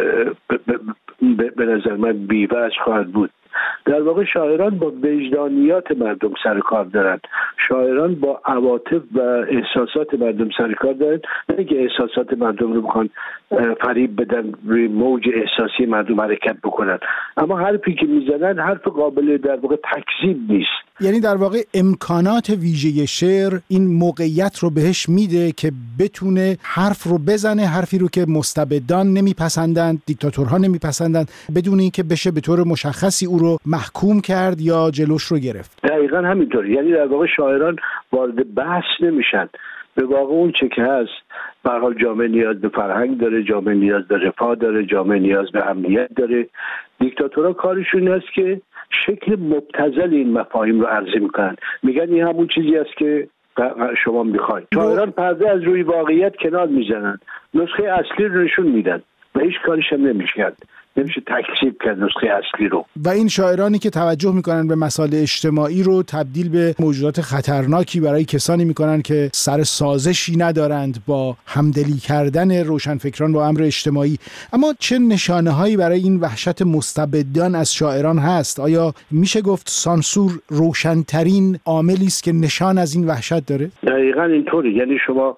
به نظر من بی‌وجه خواهد بود. در واقع شاعران با وجدانیات مردم سر کار دارند. شاعران با عواطف و احساسات مردم سر کار دارند، نه که احساسات مردم رو بخوان فریب بدن، روی موج احساسی مردم حرکت بکنن. اما حرفی که میزنن حرف قابل در واقع تکذیب نیست. یعنی در واقع امکانات ویژه شعر این موقعیت رو بهش میده که بتونه حرف رو بزنه، حرفی رو که مستبدان نمیپسندند، دیکتاتورها نمیپسندند، بدون اینکه بشه به طور مشخصی او رو محکوم کرد یا جلوش رو گرفت. دقیقاً همینطوری. یعنی در واقع شاعران وارد بحث نمیشن. به واقع اون چه که هست، به هر حال جامعه نیاز به فرهنگ داره، جامعه نیاز به رفاه داره، جامعه نیاز به امنیت داره. دیکتاتورها کارشون است که شکل مبتذل این مفاهیم رو عرضه میکنن. میگن این همون چیزی است که شما میخواید. شاعران پرده از روی واقعیت کنار میزنن، نسخه اصلی رو نشون میدن و هیچ کارش هم نمیشه تکذیب کرد نسخه اصلی رو. و این شاعرانی که توجه میکنن به مسائل اجتماعی رو تبدیل به موجودات خطرناکی برای کسانی میکنن که سر سازشی ندارند با همدلی کردن روشنفکران با امر اجتماعی. اما چه نشانه هایی برای این وحشت مستبدان از شاعران هست؟ آیا میشه گفت سانسور روشنترین عاملی است که نشان از این وحشت داره؟ دقیقاً اینطوری. یعنی شما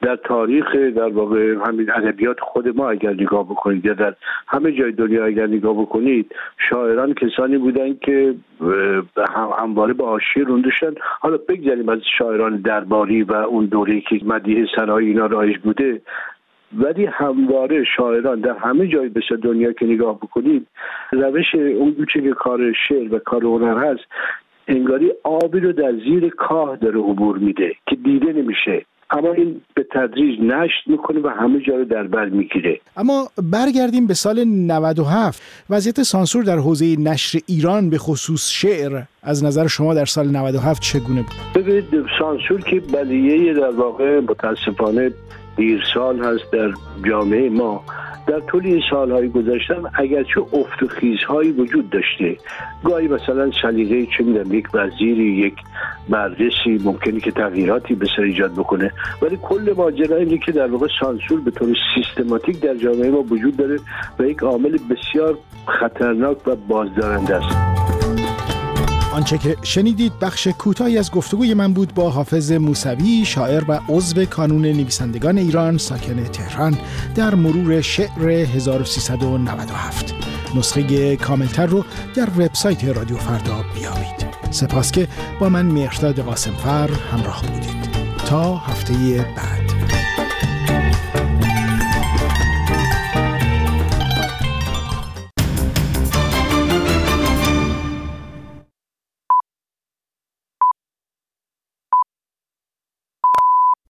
در تاریخ در واقع همین ادبیات خود ما اگر نگاه بکنید یا در همه جای دنیا اگر نگاه بکنید، شاعران کسانی بودن که همواره با حاشیه رونده شدن. حالا بگذاریم از شاعران درباری و اون دوره‌ای که مدیح ثنایی اینا رایج بوده، ولی همواره شاعران در همه جای به دنیا که نگاه بکنید، روش اون گوشه که کار شعر و کار هنر هست، انگاری آبی رو در زیر کاه داره عبور میده که دیده نمیشه، اما این به تدریج نشت میکنه و همه جا رو در بر میگیره. اما برگردیم به سال 97. وضعیت سانسور در حوزه نشر ایران به خصوص شعر از نظر شما در سال 97 چگونه بود؟ ببینید، سانسور که بلیه در واقع متاسفانه دیرسال هست در جامعه ما. در طول این سالهای گذشته اگرچه افت و خیزهایی وجود داشته، گاهی مثلا سلیقه چه می‌دونم یک وزیری، یک مجلسی ممکنه که تغییراتی به سر ایجاد بکنه، ولی کل ماجرا اینه که در واقع سانسور به طور سیستماتیک در جامعه ما وجود داره و یک عامل بسیار خطرناک و بازدارنده است. آنچه که شنیدید بخش کوتاهی از گفتگوی من بود با حافظ موسوی، شاعر و عضو کانون نویسندگان ایران ساکن تهران، در مرور شعر 1397. نسخه کاملتر رو در وبسایت رادیو فردا بیابید. سپاس که با من مهرداد قاسمفر همراه بودید. تا هفته بعد.